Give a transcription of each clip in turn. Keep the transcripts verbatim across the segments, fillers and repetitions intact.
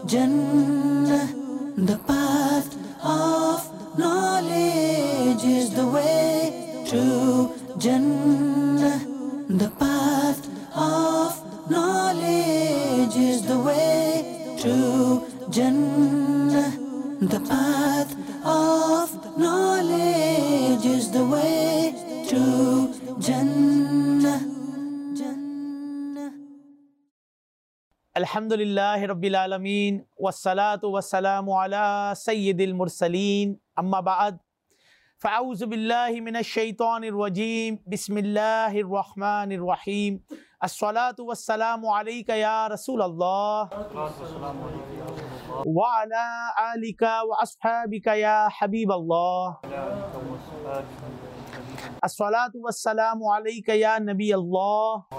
Jannah. The path of knowledge is the way to Jannah. The path of knowledge is the way to Jannah. The path of knowledge is the way to Jannah. Jannah. الحمدللہ رب العالمین والصلاة والسلام علی سید المرسلین اما بعد فاعوذ باللہ من الشیطان الرجیم بسم اللہ الرحمن الرحیم الصلاة والسلام علیک یا رسول اللہ وعلی آلک واصحابک یا حبیب اللہ الصلاة والسلام علیک یا نبی اللہ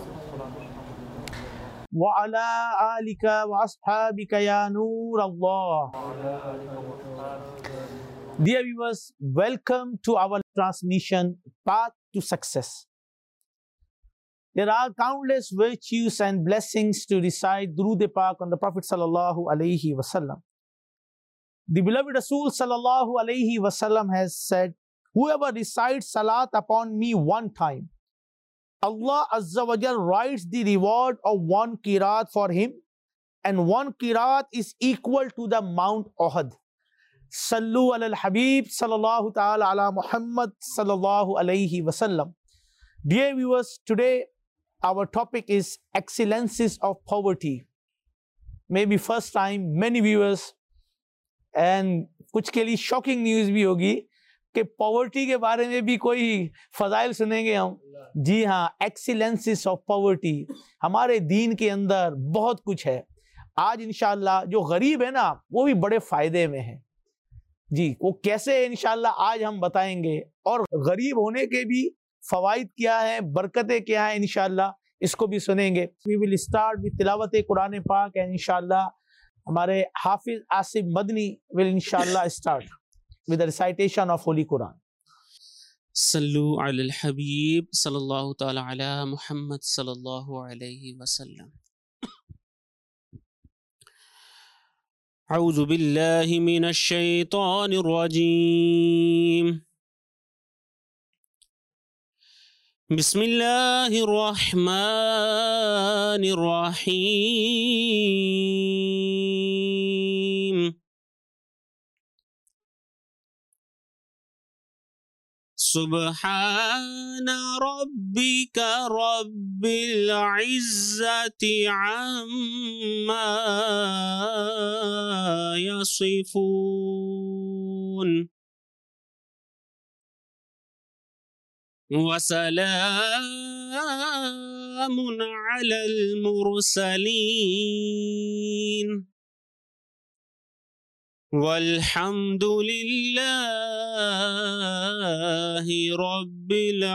وَعَلَىٰ آلِكَ وَأَصْحَابِكَ يَا نُورَ اللَّهِ. Dear viewers, welcome to our transmission, Path to Success. There are countless virtues and blessings to recite Durood Pak on the Prophet sallallahu alaihi wasallam. The beloved Rasul sallallahu alaihi wasallam has said, whoever recites salat upon me one time, Allah Azza wa Jal writes the reward of one qiraat for him, and one qiraat is equal to the Mount Uhud. Sallu ala al-Habib sallallahu ta'ala ala Muhammad sallallahu alayhi wasallam. Dear viewers, today our topic is excellences of poverty. Maybe first time many viewers, and kuch ke liye shocking news bhi hogi کہ poverty کے بارے میں بھی کوئی فضائل سنیں گے ہم. جی ہاں، ایکسیلنسز آف پاورٹی. ہمارے دین کے اندر بہت کچھ ہے. آج انشاءاللہ جو غریب ہے نا وہ بھی بڑے فائدے میں ہے. جی وہ کیسے انشاءاللہ آج ہم بتائیں گے، اور غریب ہونے کے بھی فوائد کیا ہیں، برکتیں کیا ہیں، انشاءاللہ اس کو بھی سنیں گے. We will start with تلاوت قرآن پاک، and انشاءاللہ ہمارے حافظ آصف مدنی will انشاءاللہ start with the recitation of Holy Quran. صلو علی الحبیب صلی اللہ تعالی علی محمد صلی اللہ علیہ وسلم. اعوذ باللہ من الشیطان الرجیم. بسم اللہ الرحمن الرحیم. سبحان ربک رب العزة عما یصفون وسلام علی المرسلین والحمد للہ رب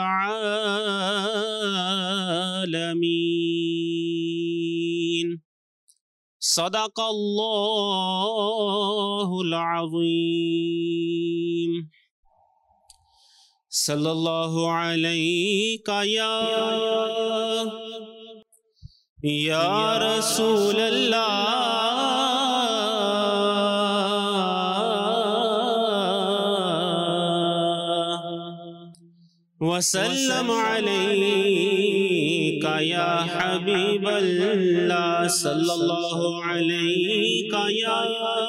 العالمین. صدق اللہ العظیم. صلی اللہ علیہ یا یا رسول اللہ وسلم علیک یا حبیب اللہ. صلی اللہ علیک یا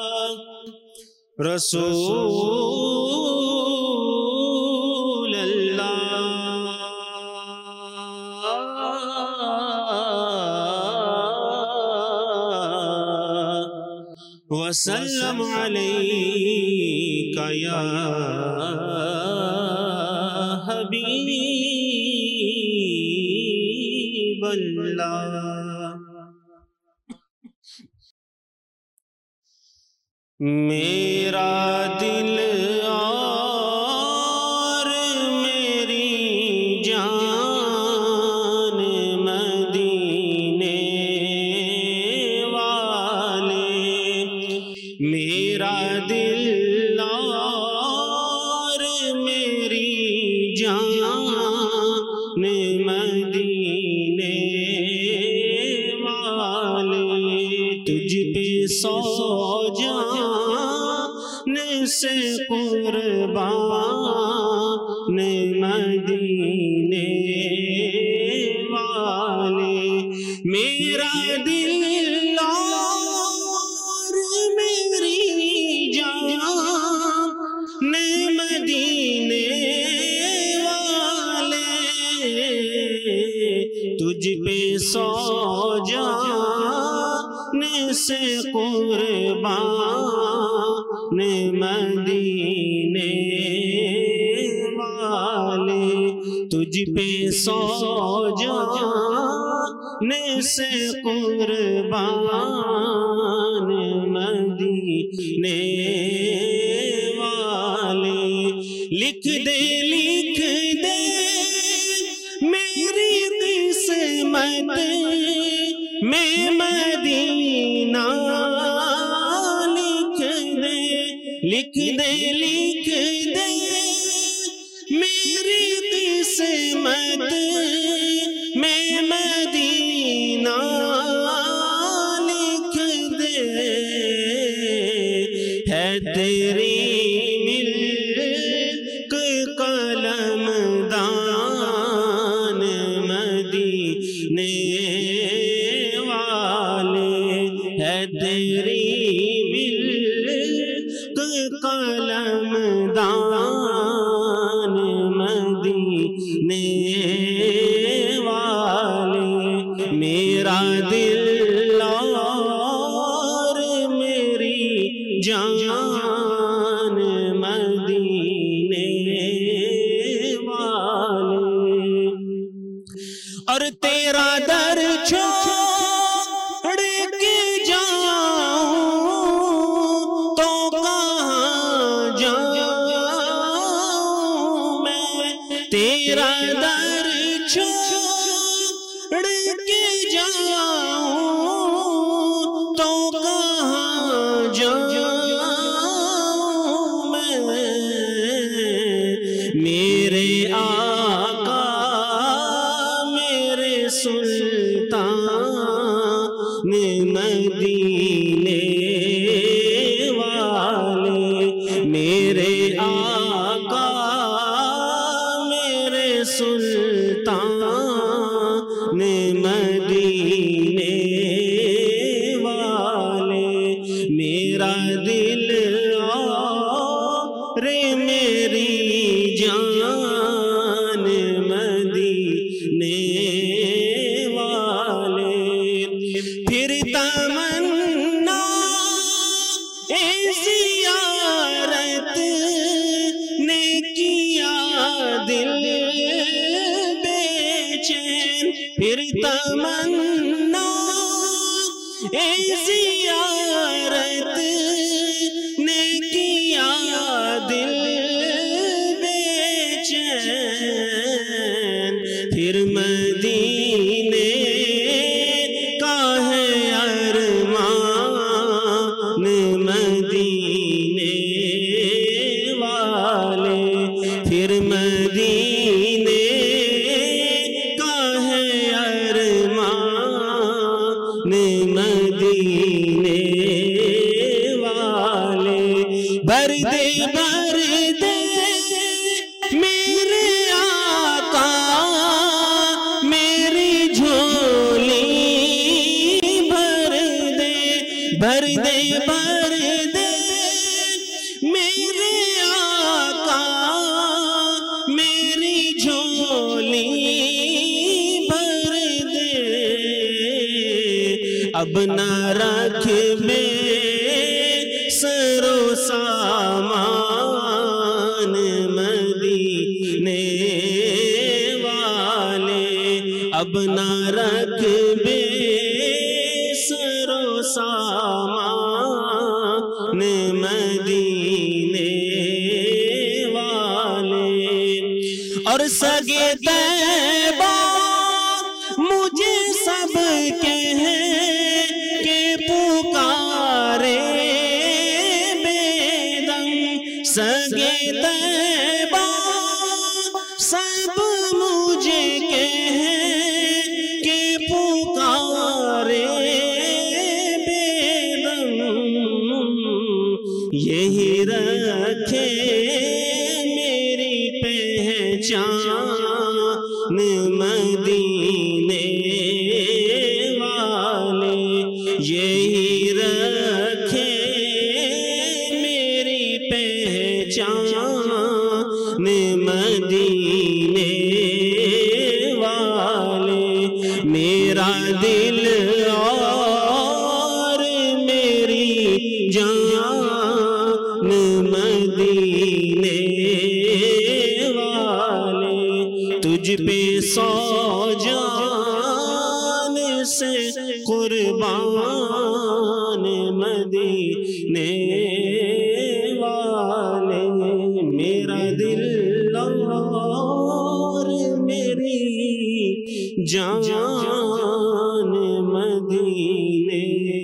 رسول اللہ وسلم علیک یا حبیب اللہ. میرا دل اور میری جان مدینے والے، میرا دل اور میری جان مدینے والے، تجھ پہ سو جان سے قربان مدینے والے، میرا دل اور میری جان مدینے والے، تجھ پہ سو جان سے قربان مدینے والے، تجھ پہ سو جان سے قربان مدینے والے، لکھ دے لکھ دے میری قسمت میں مدینہ، لکھ دے لکھ دے لکھ دے میری قسمت میں مدینہ، لکھ دے ہے تیری ملک قلم دان مدینے والے، ہے تیری ملک قلم دان مدینے والے، میرا دل اور میری جان مدینے والے، اور تیرا در چھوڑ کے جاؤں تو کہاں جاؤں میں، تیرا در چھوڑ کے جاؤں تو کہاں جاؤں میں، میرے آقا میرے سلطان مدینے والے، میرے آقا میرے سلطان مدینے والے، میرا دل اور میری جان مدینے والے، پھر تمنا اے زیارت نے کیا دل بے چین، پھر تمنا اے زیارت نے کیا دل بے چین، پھر مدینے کا ہے ارمان مدینے والے، پھر مدینے کا ہے ارمان مدینے والے، بھر دے بھر دے میرے آقا میری جھولی، بھر دے بھر دے بھر دے میرے آقا میری جھولی، بھر دے اب نہ رکھ بے سرو سامان مدینے والے، اب نہ رکھ بے سرو سامان مدینے والے، اور سگے طیبہ مجھے سب کہہ کے پکارے بے دم، سگے طیبہ سب مجھے کہہ کے پکارے بے دم، मदीने वाले यही रखे मेरी पहचान मदीने वाले मेरा दिल और मेरी जान मदीने तुझ पे सौ जान से कुर्बान मदीने वाले मेरा दिल और मेरी जान मदीने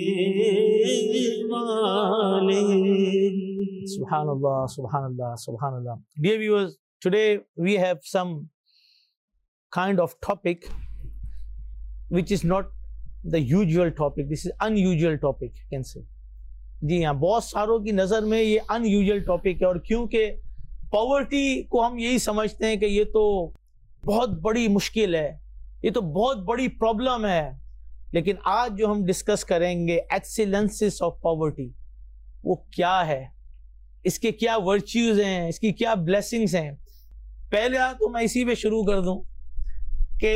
वाले। Subhanallah, Subhanallah, Subhanallah. Dear viewers, today we have some kind of topic which is not the usual topic. This is unusual topic, you can say. जी हाँ, बहुत सारों की नज़र में ये unusual topic है और क्योंकि पॉवर्टी को हम यही समझते हैं कि ये तो बहुत बड़ी मुश्किल है, ये तो बहुत बड़ी प्रॉब्लम है, लेकिन आज जो हम डिस्कस करेंगे एक्सीलेंसेस ऑफ पॉवर्टी, वो क्या है, इसके क्या वर्च्यूज हैं, इसकी क्या ब्लेसिंग्स हैं। पहले तो मैं इसी पे शुरू कर दूं कि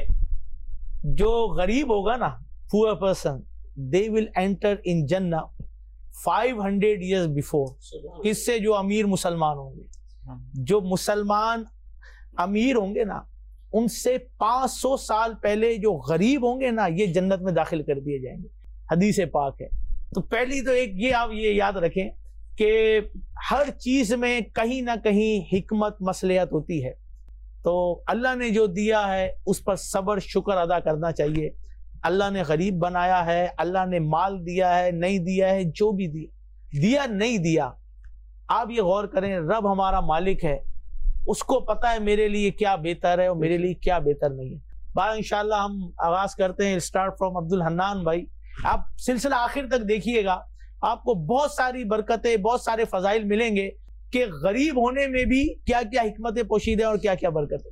जो गरीब होगा ना, poor person, they will enter in जन्नह फाइव हंड्रेड ईयर्स बिफोर किससे जो अमीर मुसलमान होंगे। जो मुसलमान अमीर होंगे ना, उनसे पाँच सौ साल पहले जो गरीब होंगे ना, ये जन्नत में दाखिल कर दिए जाएंगे। हदीस पाक है। तो पहली तो एक ये आप ये याद रखें कि हर चीज में कहीं ना कहीं हिकमत मसलियत होती है। तो अल्लाह ने जो दिया है उस पर सब्र शुक्र अदा करना चाहिए। अल्लाह ने गरीब बनाया है, अल्लाह ने माल दिया है, नहीं दिया है, जो भी दिया दिया नहीं दिया, आप ये गौर करें, रब हमारा मालिक है, उसको पता है मेरे लिए क्या बेहतर है और मेरे लिए क्या बेहतर नहीं है। बात इंशाल्लाह हम आगाज करते हैं। स्टार्ट फ्रॉम अब्दुल हन्नान भाई। आप सिलसिला आखिर तक देखिएगा, आपको बहुत सारी बरकतें, बहुत सारे फजाइल मिलेंगे कि गरीब होने में भी क्या क्या हिकमतें पोशीद है और क्या क्या बरकतें।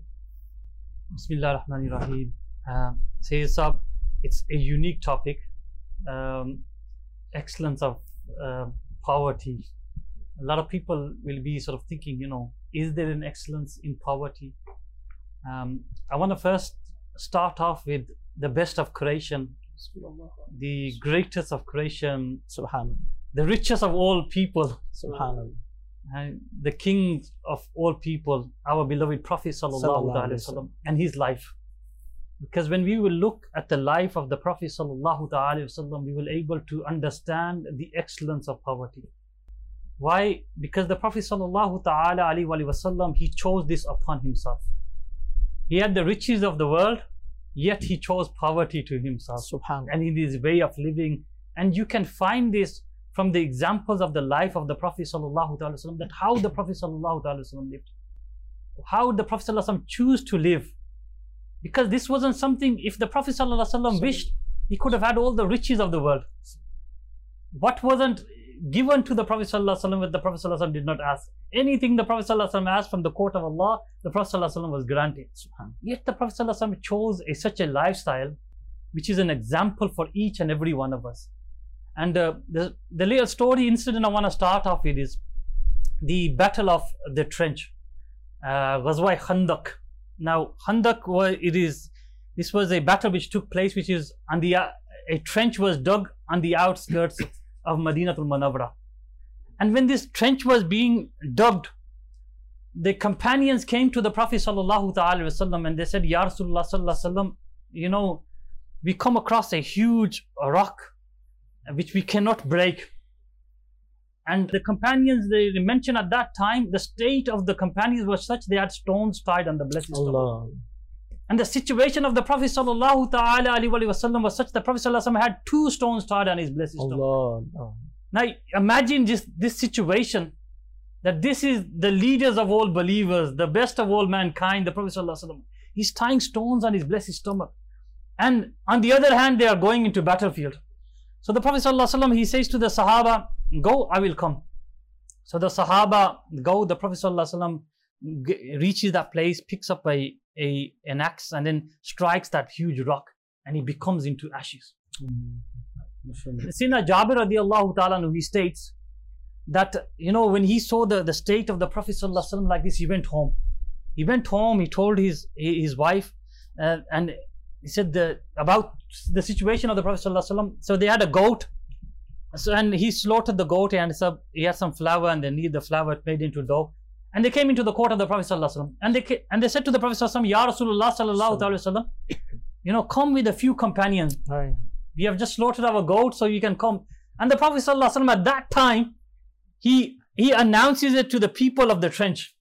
बिस्मिल्लाहिर्रहमानिर्रहीम। Sayyid Saab, it's a unique topic, um, excellence of uh, poverty. A lot of people will be sort of thinking, you know, is there an excellence in poverty? Um, I want to first start off with the best of creation, the greatest of creation, Subhanallah, the richest of all people, Subhanallah, and the king of all people, our beloved Prophet Sallallahu Alaihi Wasallam, and his life. Because when we will look at the life of the Prophet Sallallahu Alaihi Wasallam, we will able to understand the excellence of poverty. Why? Because the Prophet Sallallahu Alaihi Wasallam, he chose this upon himself. He had the riches of the world, yet he chose poverty to himself, and in his way of living. And you can find this from the examples of the life of the Prophet Sallallahu Alaihi Wasallam, that how the Prophet Sallallahu Alaihi Wasallam lived, how the Prophet Sallallahu Alaihi Wasallam chose to live. Because this wasn't something, if the Prophet Sallallahu Alaihi Wasallam wished, he could have had all the riches of the world. What wasn't given to the Prophet Sallallahu Alaihi Wasallam that the Prophet Sallallahu Alaihi Wasallam did not ask? Anything the Prophet Sallallahu Alaihi Wasallam asked from the court of Allah, the Prophet Sallallahu Alaihi Wasallam was granted. Yet the Prophet Sallallahu Alaihi Wasallam chose a, such a lifestyle, which is an example for each and every one of us. And uh, the, the little story incident I want to start off with is the Battle of the Trench, uh, Ghazwa Khandaq. Now, Khandaq, it is, this was a battle which took place, which is on the, uh, a trench was dug on the outskirts of Madinatul Munawwara. And when this trench was being dug, the companions came to the Prophet Sallallahu Alaihi Wasallam and they said, Ya Rasulullah Sallallahu Alaihi Wasallam, you know, we come across a huge rock which we cannot break. And the companions, they mentioned at that time, the state of the companions was such, they had stones tied on the blessed stomach. And the situation of the Prophet Sallallahu Alaihi Wasallam was such, the Prophet Sallallahu Alaihi Wasallam had two stones tied on his blessed stomach. Now imagine just this situation, that this is the leaders of all believers, the best of all mankind, the Prophet Sallallahu Alaihi Wasallam. He's tying stones on his blessed stomach. And on the other hand, they are going into battlefield. So the Prophet Sallallahu Alaihi Wasallam, he says to the Sahaba, go, I will come. So the Sahaba go, the Prophet Sallallahu Alaihi Wasallam reaches that place, picks up a, a an axe and then strikes that huge rock, and he becomes into ashes. Sayyidina Jabir radiallahu ta'ala anhu, he states that, you know, when he saw the, the state of the Prophet sallallahu alaihi wasallam like this, he went home. He went home, he told his his wife, uh, and he said the, about the situation of the Prophet sallallahu alaihi wasallam. So they had a goat, so, and he slaughtered the goat, and so he had some flour, and they kneaded the flour, made into dough. And they came into the court of the Prophet sallallahu alaihi wasallam, and they came, and they said to the Prophet sallallahu alaihi wasallam, Ya Rasulullah sallallahu alaihi wasallam, you know, come with a few companions. Aye. We have just slaughtered our goat, so you can come. And the Prophet sallallahu alaihi wasallam at that time, he he announces it to the people of the trench,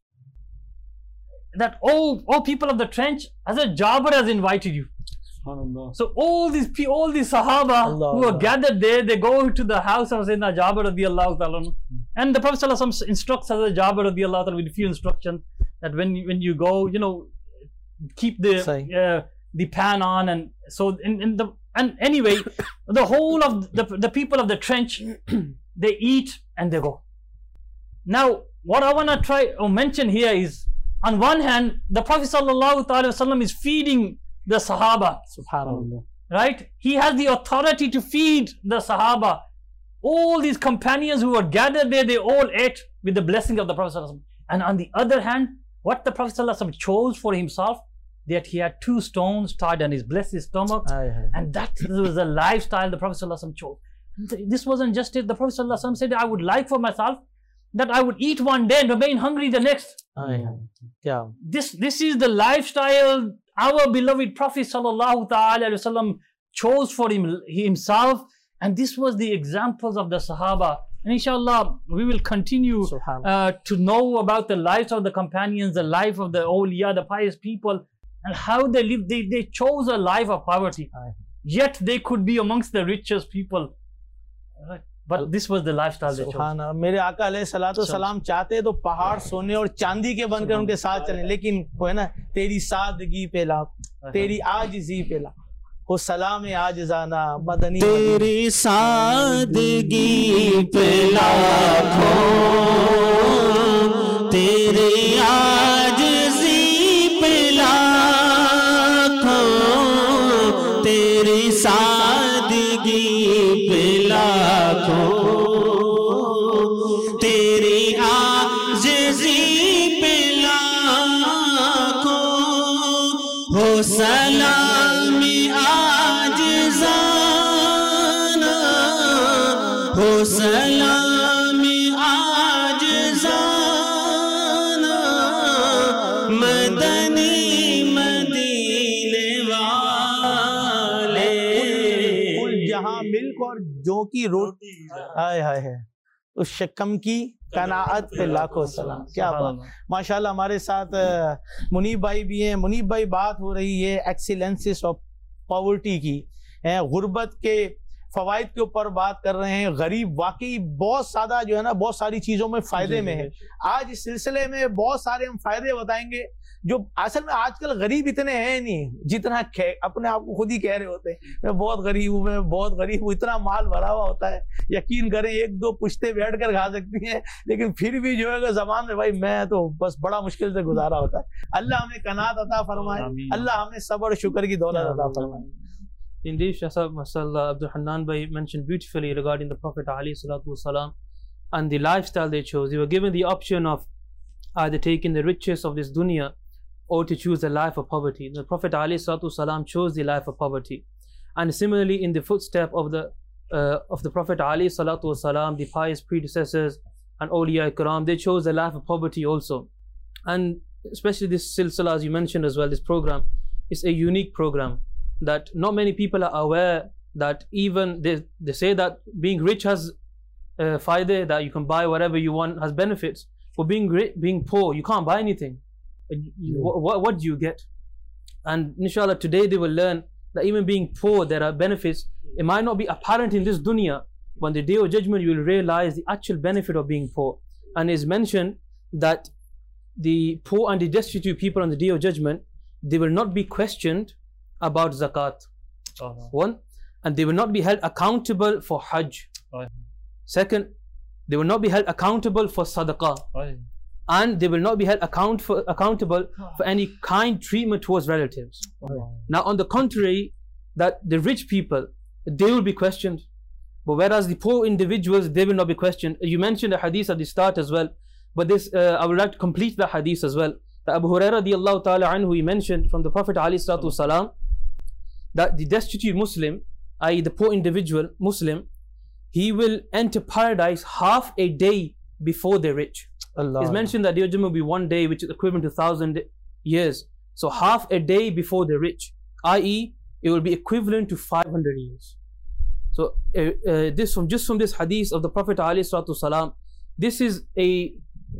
that oh, oh people of the trench, Hazrat Jabir has invited you. So all these all these Sahaba Allah, who are Allah. gathered there, they go to the house of Sayyidina Jabir radiallahu ta'ala. And the Prophet sallallahu alaihi wasallam instructs Hazrat Jabir radiallahu ta'ala with a few instructions, that when you, when you go, you know, keep the uh, the pan on, and so in, in the and anyway, the whole of the the people of the trench, they eat and they go. Now, what I want to try or mention here is, on one hand, the Prophet sallallahu alaihi wasallam is feeding the Sahaba. Subhanallah. Right? He has the authority to feed the Sahaba. All these companions who were gathered there, they all ate with the blessing of the Prophet sallallahu alaihi wasallam. And on the other hand, what the Prophet sallallahu alaihi wasallam chose for himself, that he had two stones tied on his blessed stomach, Aye, aye. and that was a lifestyle the Prophet sallallahu alaihi wasallam chose. This wasn't just it. The Prophet sallallahu alaihi wasallam said, I would like for myself that I would eat one day and remain hungry the next. Aye, aye. Yeah. This this is the lifestyle our beloved Prophet sallallahu ta'ala alaihi wasallam chose for him, himself, and this was the examples of the Sahaba. And inshallah, we will continue uh, to know about the lives of the companions, the life of the awliya, the pious people, and how they lived. They, they chose a life of poverty, Aye. yet they could be amongst the richest people. Right? But this was the lifestyle they chose. सुभान मेरे आका अलैहि सलातो सलाम चाहते तो पहाड़ सोने और चांदी के बनकर उनके साथ चले, लेकिन वो है ना, तेरी सादगी पे लाख, तेरी आजिज़ी पे लाख, वो सलाम आजिज़ाना मदनी, तेरी सादगी पे लाखों, तेरी आजिज़ी पे लाखों, तेरी सादगी पे लाखों, तेरी आजिज़ी पे लाखों, हो सलाम आजिज़ाना, हो सलाम आजिज़ाना, मदनी मदीने वाले, कुल जहां मिल्क और जौ की रोटी, हाय हाय है, उस शक्कम की कनाअत पे लाखों सलाम। क्या बात, माशाल्लाह। हमारे साथ मुनीब भाई भी हैं। मुनीब भाई, बात हो रही है एक्सीलेंसेस ऑफ पॉवर्टी की, गुर्बत के फवाइद के ऊपर बात कर रहे हैं। गरीब वाकई बहुत ज्यादा जो है ना, बहुत सारी चीजों में फायदे में है। आज इस सिलसिले में बहुत सारे हम फायदे बताएंगे, जो असल में आजकल गरीब इतने हैं नहीं जितना अपने आप को खुद ही कह रहे होते हैं, मैं बहुत गरीब हूँ, मैं बहुत गरीब हूँ। इतना माल भरा हुआ होता है, यकीन करें एक दो पुश्ते बैठ कर खा सकती हैं, लेकिन फिर भी जो है जबान में, भाई मैं तो बस बड़ा मुश्किल से गुजारा होता है। अल्लाह हमें कनात अता फरमाए, अल्लाह हमें सब्र शुक्र की दौलत अता फरमाए। Indeed, Mashallah, Abdul Hannan Bhai mentioned beautifully regarding the Prophet ﷺ and the lifestyle they chose. They were given the option of either taking the riches of this dunya or to choose a life of poverty. The Prophet ﷺ chose the life of poverty. And similarly, in the footstep of the uh, of the Prophet ﷺ, the pious predecessors and awliya ikram, they chose a life of poverty also. And especially this silsila, as you mentioned as well, this program is a unique program, that not many people are aware that even they, they say that being rich has uh, fayda, that you can buy whatever you want, has benefits. For being rich, being poor, you can't buy anything. You, what, what do you get? And inshallah today they will learn that even being poor, there are benefits. It might not be apparent in this dunya, but on the day of judgment you will realize the actual benefit of being poor. And it's mentioned that the poor and the destitute people on the day of judgment, they will not be questioned about zakat, uh-huh. one, and they will not be held accountable for hajj. Uh-huh. Second, they will not be held accountable for sadaqah. Uh-huh. and they will not be held account for, accountable for any kind treatment towards relatives. Now, on the contrary, that the rich people, they will be questioned, but whereas the poor individuals, they will not be questioned. You mentioned a hadith at the start as well, but this uh, I would like to complete the hadith as well. That Abu Hurairah radiallahu ta'ala anhu, he mentioned from the Prophet alayhi salatu wasalam, that the destitute Muslim, that is the poor individual Muslim, he will enter paradise half a day before the rich. Allah. It's mentioned that the Jannah will be one day, which is equivalent to thousand years. So half a day before the rich, that is, it will be equivalent to five hundred years. So uh, uh, this from just from this hadith of the Prophet ﷺ, this is a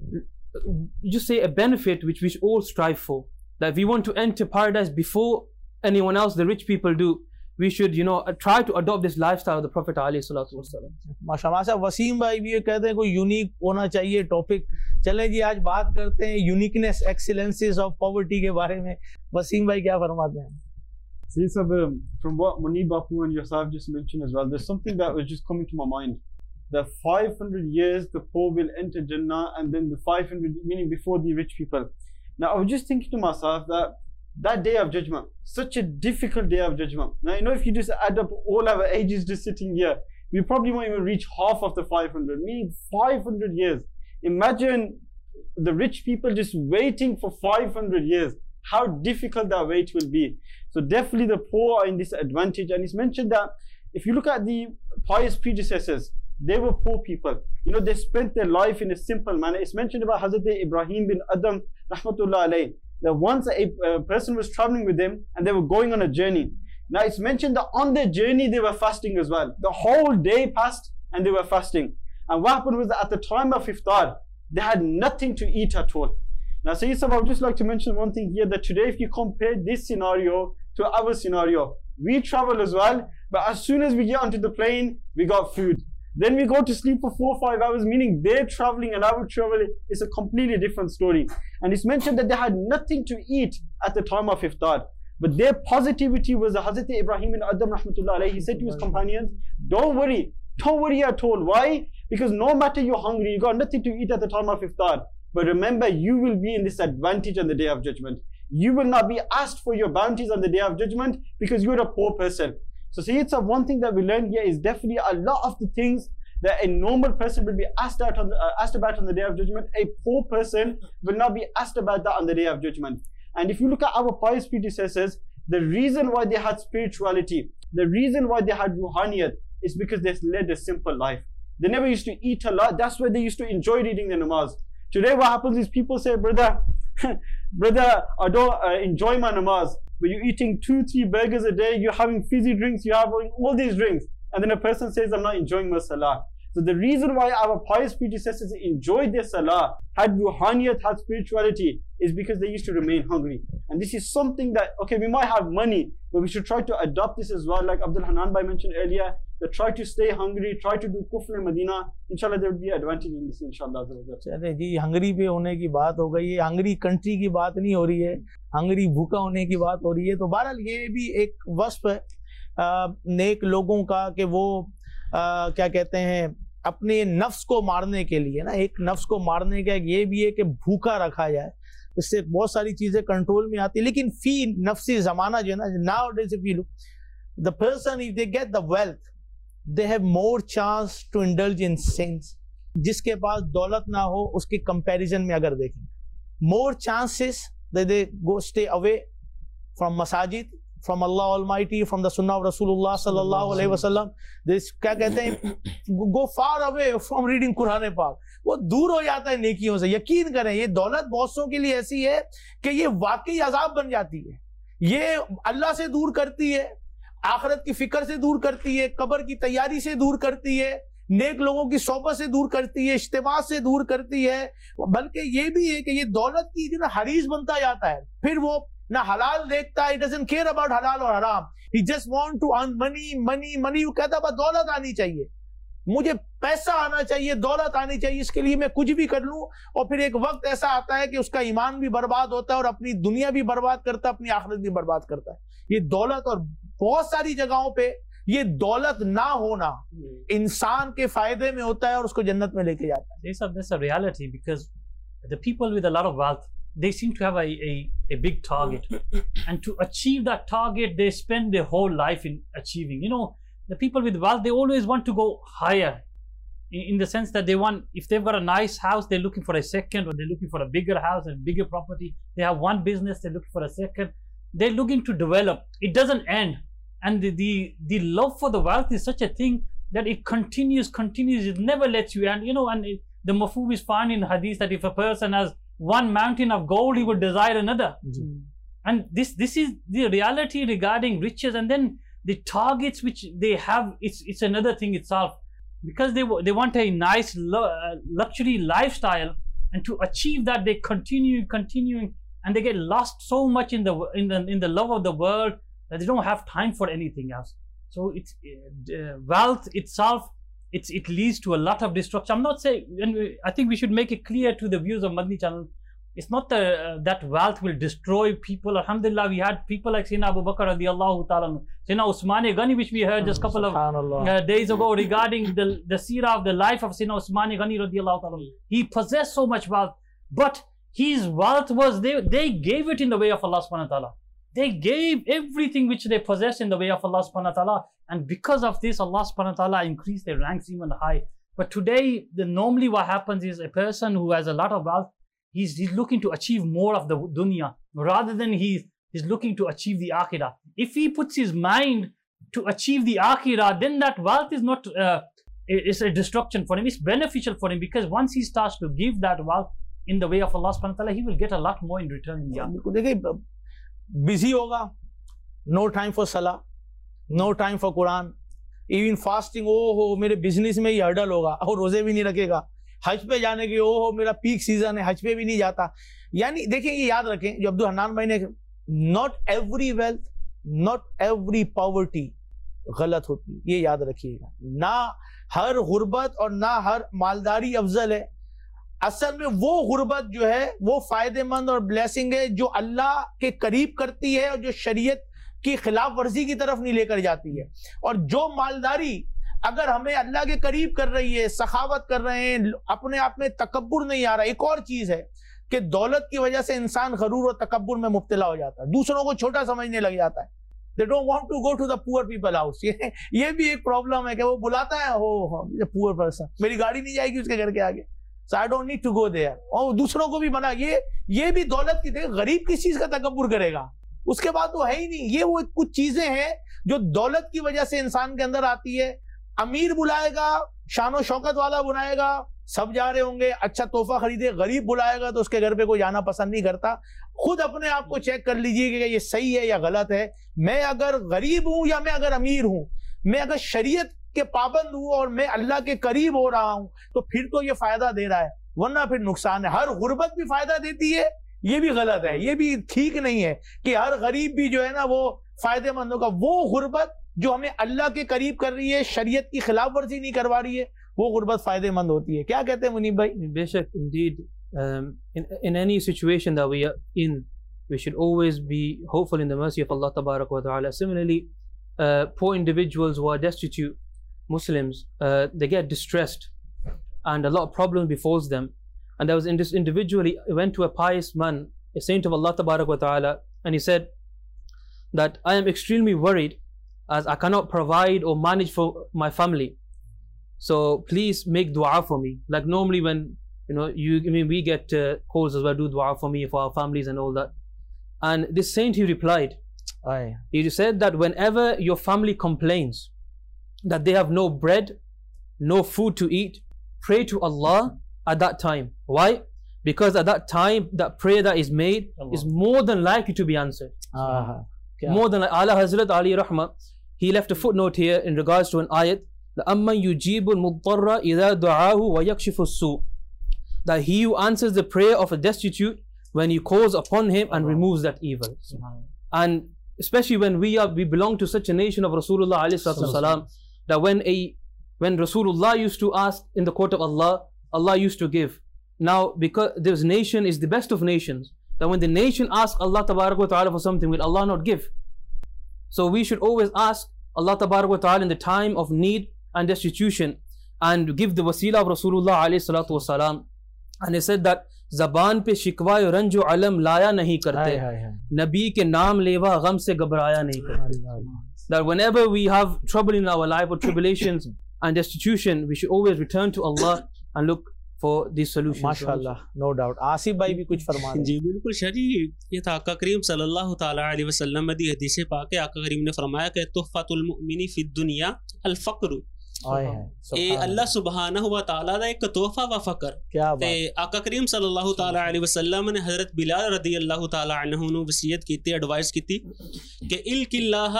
just say a benefit which we should all strive for. That if we want to enter paradise before anyone else, the rich people do, we should, you know, try to adopt this lifestyle of the Prophet ﷺ. माशाअल्लाह वसीम भाई भी ये कहते हैं कोई unique होना चाहिए टॉपिक. चलें जी, आज बात करते हैं यूनिकनेस, एक्सीलेंसेस ऑफ पॉवर्टी के बारे में. वसीम भाई क्या फरमाते हैं? See, so um, from what Munib Bapu and yourself just mentioned as well, there's something that was just coming to my mind. That five hundred years the poor will enter Jannah, and then the five hundred, meaning before the rich people. Now, I was just thinking to myself that that day of judgment, such a difficult day of judgment. Now, you know, if you just add up all our ages just sitting here, we probably won't even reach half of the five hundred, meaning five hundred years. Imagine the rich people just waiting for five hundred years. How difficult that wait will be. So definitely the poor are in this advantage. And it's mentioned that if you look at the pious predecessors, they were poor people. You know, they spent their life in a simple manner. It's mentioned about Hazrat Ibrahim bin Adam, rahmatullah alayhi, that once a, a person was traveling with him and they were going on a journey. Now it's mentioned that on their journey they were fasting as well. The whole day passed and they were fasting. And what happened was that at the time of iftar, they had nothing to eat at all. Now, Sayyid Sahib, I would just like to mention one thing here, that today if you compare this scenario to our scenario, we travel as well, but as soon as we get onto the plane, we got food. Then we go to sleep for four or five hours, meaning they're traveling and our travel is a completely different story. And it's mentioned that they had nothing to eat at the time of iftar. But their positivity was that Hazrat Ibrahim bin Adam rahmatullah alayhi, he said to his companions, don't worry, don't worry at all. Why? Because no matter you're hungry, you got nothing to eat at the time of iftar. But remember, you will be in this advantage on the day of judgment. You will not be asked for your bounties on the day of judgment because you're a poor person. So see, it's a one thing that we learn here is definitely a lot of the things that a normal person will be asked out on the, uh, asked about on the day of judgment. A poor person will not be asked about that on the day of judgment. And if you look at our pious predecessors, the reason why they had spirituality, the reason why they had ruhaniyat is because they led a simple life. They never used to eat a lot. That's why they used to enjoy reading the namaz. Today what happens is people say, brother, brother, I don't uh, enjoy my namaz. But you're eating two, three burgers a day, you're having fizzy drinks, you're having all these drinks. And then a person says, I'm not enjoying my salah. So the reason why our pious predecessors enjoyed their salah, had ruhaniyat, had spirituality, is because they used to remain hungry. And this is something that, okay, we might have money, but we should try to adopt this as well. Like Abdul Hanan Bhai mentioned earlier, that try to stay hungry, try to do kufr in Medina. Inshallah, there will be advantage in this, inshallah. चले जी, Hungary पे होने की बात हो गई है, Hungary country की बात नहीं हो रही है, हंगरी भूखा होने की बात हो रही है. तो बहरहाल ये भी एक वस्फ है नेक लोगों का कि वो आ, क्या कहते हैं, अपने नफ्स को मारने के लिए ना, एक नफ्स को मारने का ये भी है कि भूखा रखा जाए. इससे बहुत सारी चीजें कंट्रोल में आती है. लेकिन फी नफ्सी जमाना जो है ना, nowadays if you look, the person if they get the wealth, they have more chance to indulge in sins. जिसके पास दौलत ना हो उसके कंपैरिजन में अगर देखें, more chances that they go stay away from masajid, from Allah Almighty, from the Sunnah of Rasulullah sallallahu alaihi wasallam. This क्या कहते हैं, go far away from reading Quran Pak. वो दूर हो जाता है नेकियों से. यकीन करें, ये दौलत बहुतों के लिए ऐसी है कि ये वाकई अजाब बन जाती है. ये अल्लाह से दूर करती है, आखिरत की फिक्र से दूर करती है, कब्र की तैयारी से दूर करती है, नेक लोगों की सोबत से दूर करती है, इज्तिमा से दूर करती है. बल्कि ये भी है कि ये दौलत की जो ना हरीस बनता जाता है. फिर वो ना हलाल देखता है, डजंट केयर अबाउट हलाल और हराम. He just want to earn money money money. वो कहता है बस दौलत आनी चाहिए, मुझे पैसा आना चाहिए, दौलत आनी चाहिए, इसके लिए मैं कुछ भी कर लूं. और फिर एक वक्त ऐसा आता है कि उसका ईमान भी बर्बाद होता है और अपनी दुनिया भी बर्बाद करता है, अपनी आखिरत भी बर्बाद करता है. ये दौलत, और बहुत सारी जगहों पे ये दौलत ना होना इंसान के फायदे में होता है और उसको जन्नत में लेके जाता है. This is a reality, because the people with a lot of wealth, they seem to have a, a, a big target. And to achieve that target, they spend their whole life in achieving. You know, the people with wealth, they always want to go higher. In the sense that they want, if they've got a nice house, they're looking for a second, or they're looking for a bigger house and bigger property. They have one business, they're looking for a second. They're looking to develop. It doesn't end. And the, the, the love for the wealth is such a thing that it continues, continues, it never lets you end. You know, and it, the mafhum is found in hadith that if a person has one mountain of gold, he would desire another. Mm-hmm. And this, this is the reality regarding riches. And then the targets which they have, it's, it's another thing itself. Because they, they want a nice luxury lifestyle, and to achieve that they continue continuing and they get lost so much in the in the in the love of the world that they don't have time for anything else. So it's uh, wealth itself, it's it leads to a lot of destruction. I'm not saying, and we, I think we should make it clear to the viewers of Madani channel, it's not the, uh, that wealth will destroy people. Alhamdulillah, we had people like Sayyidina Abu Bakr radiallahu ta'ala, Sayyidina Usman Ghani, which we heard just a couple of uh, days ago regarding the, the seerah of the life of Sayyidina Usman Ghani radiallahu ta'ala. He possessed so much wealth, but his wealth was, they, they gave it in the way of Allah subhanahu wa ta'ala. They gave everything which they possessed in the way of Allah subhanahu wa ta'ala. And because of this, Allah subhanahu wa ta'ala increased their ranks even high. But today, the, normally what happens is a person who has a lot of wealth, He's, he's looking to achieve more of the dunya rather than he's, he's looking to achieve the akhirah. If he puts his mind to achieve the akhirah, then that wealth is not, uh, it's a destruction for him. It's beneficial for him, because once he starts to give that wealth in the way of Allah subhanahu wa ta'ala, he will get a lot more in return in the akhirah. Busy hoga, no time for salah, no time for Quran, even fasting, oh ho, mere business mein hi hurdle hoga, aur roze bhi nahi rakhega. हज पे जाने की ओहो मेरा peak season है, हज पे भी नहीं जाता. यानी देखिए, ये याद रखें जो अब्दुल हन्नान भाई ने, not every wealth, not every poverty गलत होती, ये याद रखिएगा. ना हर गुर्बत और ना हर मालदारी अफजल है. असल में वो गुर्बत जो है वो फायदेमंद और ब्लेसिंग है जो अल्लाह के करीब करती है और जो शरीयत की खिलाफ वर्जी की तरफ नहीं लेकर जाती है. और जो मालदारी अगर हमें अल्लाह के करीब कर रही है, सखावत कर रहे हैं, अपने आप में तकब्बुर नहीं आ रहा. एक और चीज है कि दौलत की वजह से इंसान गरूर और तकब्बुर में मुब्तला हो जाता है, दूसरों को छोटा समझने लग जाता है. They don't want to go to the poor people house. ये ये भी एक प्रॉब्लम है कि वो बुलाता है, हो पुअर पर्सन, मेरी गाड़ी नहीं जाएगी उसके घर के आगे, so I don't need to go there. और दूसरों को भी मना. ये ये भी दौलत की, देख गरीब किस चीज का तकब्बुर करेगा, उसके बाद तो है ही नहीं. ये वो कुछ चीजें हैं जो दौलत की वजह से इंसान के अंदर आती है. अमीर बुलाएगा, शानो शौकत वाला बुलाएगा, सब जा रहे होंगे, अच्छा तोहफा खरीदे. गरीब बुलाएगा तो उसके घर पे कोई जाना पसंद नहीं करता. खुद अपने आप को चेक कर लीजिए कि ये सही है या गलत है. मैं अगर गरीब हूं या मैं अगर अमीर हूं, मैं अगर शरीयत के पाबंद हूं और मैं अल्लाह के करीब हो रहा हूं, तो फिर तो ये फायदा दे रहा है, वरना फिर नुकसान है. हर गुर्बत भी फायदा देती है, ये भी गलत है. ये भी ठीक नहीं है कि हर गरीब भी जो है ना वो फायदेमंद होगा. वो गुर्बत जो हमें अल्लाह के करीब कर रही है, शरीयत की खिलाफ वर्जी नहीं करवा रही है, वो गुर्बत फायदेमंद होती है. क्या कहते हैं मुनीब भाई? बेशक, indeed, um, in, in any situation that we are in, we should always be hopeful in the mercy of Allah Tabarak wa Ta'ala. Similarly, uh, poor individuals who are destitute, Muslims, uh, they get distressed and a lot of problems befalls them. And there was in this individual, he went to a pious man, a saint of Allah Tabarak wa Ta'ala, and he said that I am extremely worried as I cannot provide or manage for my family. So please make dua for me. Like normally when, you know, you, I mean, we get uh, calls as well, do dua for me, for our families and all that. And this saint, he replied, Aye. he said that whenever your family complains that they have no bread, no food to eat, pray to Allah at that time. Why? Because at that time, that prayer that is made Allah. is more than likely to be answered. Uh-huh. More than like Allah Hazrat Ali Rahmah, he left a footnote here in regards to an ayat, أَمَّنْ يُجِيبُ الْمُضْطَرَّ إِذَا دُعَاهُ وَيَكْشِفُ السُّوء, that he who answers the prayer of a destitute when he calls upon him and removes that evil. And especially when we are, we belong to such a nation of Rasulullah alayhi salatu wasalam, that when a when Rasulullah used to ask in the court of Allah, Allah used to give. Now, because this nation is the best of nations, that when the nation asks Allah Tabarak wa Ta'ala for something, will Allah not give? So we should always ask Allah Tabarak wa Ta'ala in the time of need and destitution, and give the wasila of Rasulullah alayhi salatu wasalam. And he said that زبان پہ شکوہ و رنج و علم لایا نہیں کرتے, نبی کے نام لیوا غم سے گھبرایا نہیں کرتے. That whenever we have trouble in our life or tribulations and destitution, we should always return to Allah and look for these solutions. ماشاءاللہ, no doubt. آصف بھائی بھی کچھ فرما رہے ہیں. جی بالکل شاہ جی, یہ تھا آقا کریم صلی اللہ تعالیٰ علیہ وسلم دی حدیث پاک ہے. آقا کریم نے فرمایا کہ تحفۃ المؤمن فی الدنیا الفقر. اے اللہ سبحانہ و تعالیٰ دا ایک تحفہ و فقر. تے آقا کریم صلی اللہ تعالیٰ علیہ وسلم نے حضرت بلال رضی اللہ تعالیٰ عنہ نو وصیت کیتی, ایڈوائز کیتی کہ الک اللہ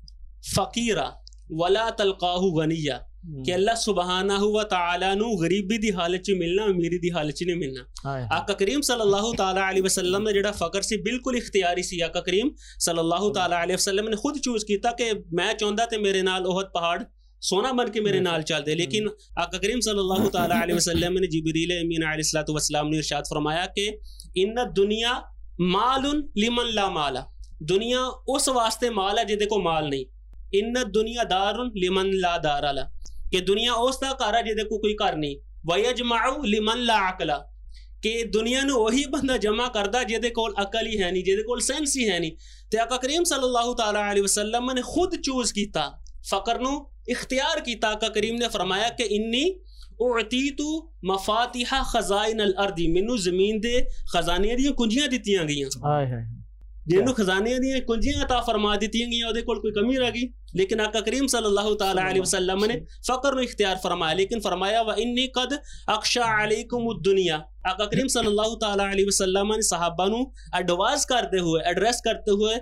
فقیرا ولا تلقاہ غنیا, کہ اللہ سبحانہ و تعالیٰ نو غریبی دی حالت چ ملنا, امیری دی حالت چ نہیں ملنا. آقا کریم صلی اللہ تعالیٰ علیہ وسلم نے جڑا فقر سی بالکل اختیاری سی. آقا کریم صلی اللہ تعالیٰ علیہ وسلم نے خود چوز کیتا کہ میں چاہندا تے میرے نال احد پہاڑ سونا بن کے میرے نال چل دے, لیکن آقا کریم صلی اللہ تعالیٰ علیہ وسلم نے جبریل امین علیہ الصلوۃ والسلام نے ارشاد فرمایا کہ ان الدنیا مال لمن لا مال, دنیا اس واسطے مال ہے جے کو مال نہیں. ان الدنیا دار لمن لا دار لا, کہ دنیا اس دا گھر ہے جے کو کوئی گھر نہیں. ویجمع لمن لا عقل, کہ دنیا نو وہی بندہ جمع کردا جے دے کول عقل ہی ہے نہیں, جے دے کول سینس ہی ہے نہیں. تے آقا کریم صلی اللہ تعالیٰ علیہ وسلم نے خود چوز کیتا, فقر نو اختیار کیتا. آقا کریم نے فرمایا کہ انی اعطیت مفاتیح خزائن الارض, مینوں زمین دے خزانے دی کنجیاں دتیاں گئیاں. جنوں خزانے دی کنجیاں عطا فرما دتیاں گئیاں, اودے کول کوئی کمی رہ گئی. لیکن آقا کریم صلی اللہ تعالیٰ علیہ وسلم نے فقر نو اختیار فرمایا, لیکن فرمایا وانی قد اخشى علیکم الدنیا. آقا کریم صلی اللہ تعالیٰ علیہ وسلم نے صحابہ نو ایڈوائز کرتے ہوئے, ایڈریس کرتے ہوئے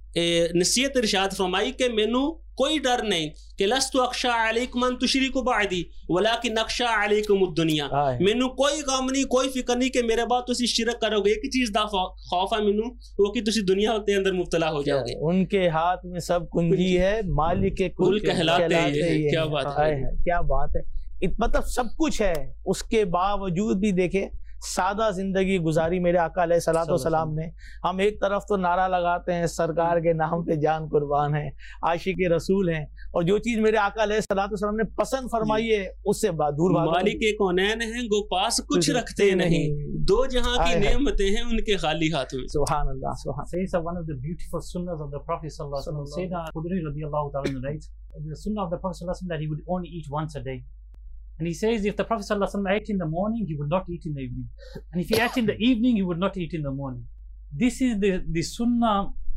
نصیحت ارشاد فرمائی کہ مینوں کوئی ڈر نہیں کہ لست اخشى علیکم ان تشرکوا بعدی ولکن اخشى علیکم الدنیا. مینوں کوئی غم نہیں, کوئی فکر نہیں کہ میرے بعد تسی شرک کرو گے. ایک چیز دا خوف ہے مینوں, وہ کہ تسی دنیا کے اندر مبتلا ہو جاؤ گے. ان کے ہاتھ میں سب کنجی ہے, مالک کل کہلاتے ہیں. کیا بات ہے, کیا بات ہے. مطلب سب کچھ ہے, اس کے باوجود بھی دیکھیں سادہ زندگی گزاری میرے آقا علیہ الصلوۃ والسلام نے. ہم ایک طرف تو نعرہ لگاتے ہیں سرکار کے نام پہ جان قربان ہے, عاشق رسول ہیں, اور جو چیز میرے آقا علیہ الصلوۃ والسلام نے پسند فرمائی ہے اس سے دور بھاگو. مالک کونین ہیں گو پاس کچھ رکھتے نہیں, دو جہاں کی نعمتیں ہیں ان کے خالی ہاتھ میں. سبحان اللہ, سبحان. Says one of the beautiful sunnahs of the Prophet sallallahu alaihi wasallam. Sayyidina Khudri radiyallahu ta'ala writes the sunnah of the Prophet sallallahu alaihi wasallam that he would only eat once a day. And he says if the Prophet sallallahu alaihi wasallam ate in the morning, he would not eat in the evening. And if he ate in the evening, he would not eat in the morning. This is the, the sunnah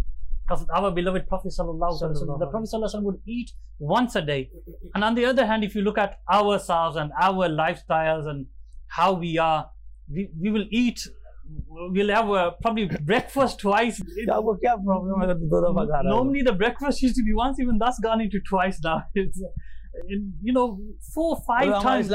of our beloved Prophet sallallahu alaihi wasallam. The Prophet sallallahu alaihi wasallam would eat once a day. And on the other hand, if you look at ourselves and our lifestyles and how we are, we, we will eat, we'll have a, probably breakfast twice. Normally the breakfast used to be once, even that's gone into twice now. It's, In, you know, four, five times,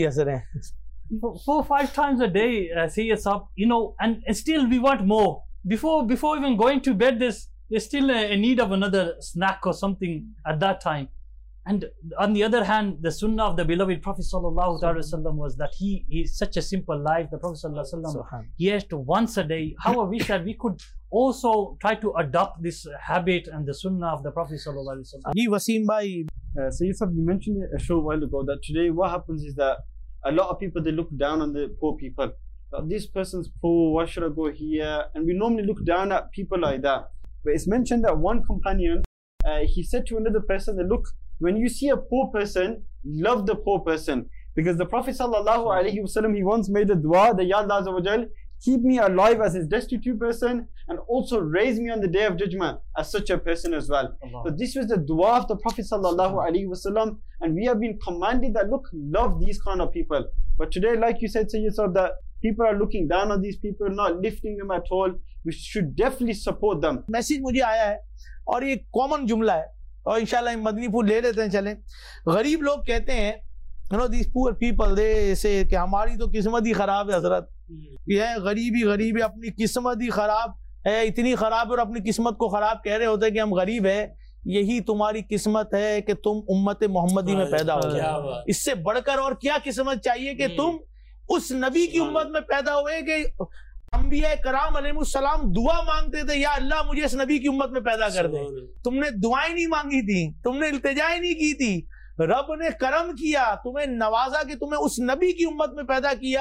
four, four, five times a day, uh, see us up, you know, and, and still we want more. Before, before even going to bed, there's, there's still a, a need of another snack or something at that time. And on the other hand, the sunnah of the beloved Prophet sallallahu alaihi wasallam was that he is such a simple life. The Prophet sallallahu alaihi wasallam, he ate once a day. How I wish that we could also try to adopt this habit and the sunnah of the Prophet sallallahu alaihi wasallam. Ji Wasim bhai, uh, so you mentioned it a short while ago that today what happens is that a lot of people, they look down on the poor people. Uh, this person's poor, why should I go here? And we normally look down at people like that. But it's mentioned that one companion, uh, he said to another person that look, when you see a poor person, love the poor person. Because the Prophet sallallahu alaihi wasallam, he once made a dua that Ya Allah Azza wa Jal, keep me alive as his destitute person and also raise me on the day of judgment as such a person as well. Allah. So this was the dua of the Prophet sallallahu alaihi wasallam, and we have been commanded that look, love these kind of people. But today, like you said, Sayyid Sahab, that people are looking down on these people, not lifting them at all. We should definitely support them. Message مجھے آیا ہے اور یہ common جملہ ہے اور انشاءاللہ مدنی پھول لے لیتے ہیں. چلیں, غریب لوگ کہتے ہیں, you know, these poor people, they say کہ ہماری تو قسمت ہی خراب ہے حضرت, یہ غریبی غریب ہے, اپنی قسمت ہی خراب ہے, اتنی خراب ہے, اور اپنی قسمت کو خراب کہہ رہے ہوتے ہیں کہ ہم غریب ہیں. یہی تمہاری قسمت ہے کہ تم امت محمدی میں پیدا ہو گئے. اس سے بڑھ کر اور کیا قسمت چاہیے کہ تم اس نبی کی امت میں پیدا ہوئے کہ انبیاء کرام علیہ السلام دعا مانگتے تھے, یا اللہ مجھے اس نبی کی امت میں پیدا کر دے. تم نے دعائیں نہیں مانگی تھی, تم نے التجائیں نہیں کی تھی, رب نے کرم کیا, تمہیں نوازا کہ تمہیں اس نبی کی امت میں پیدا کیا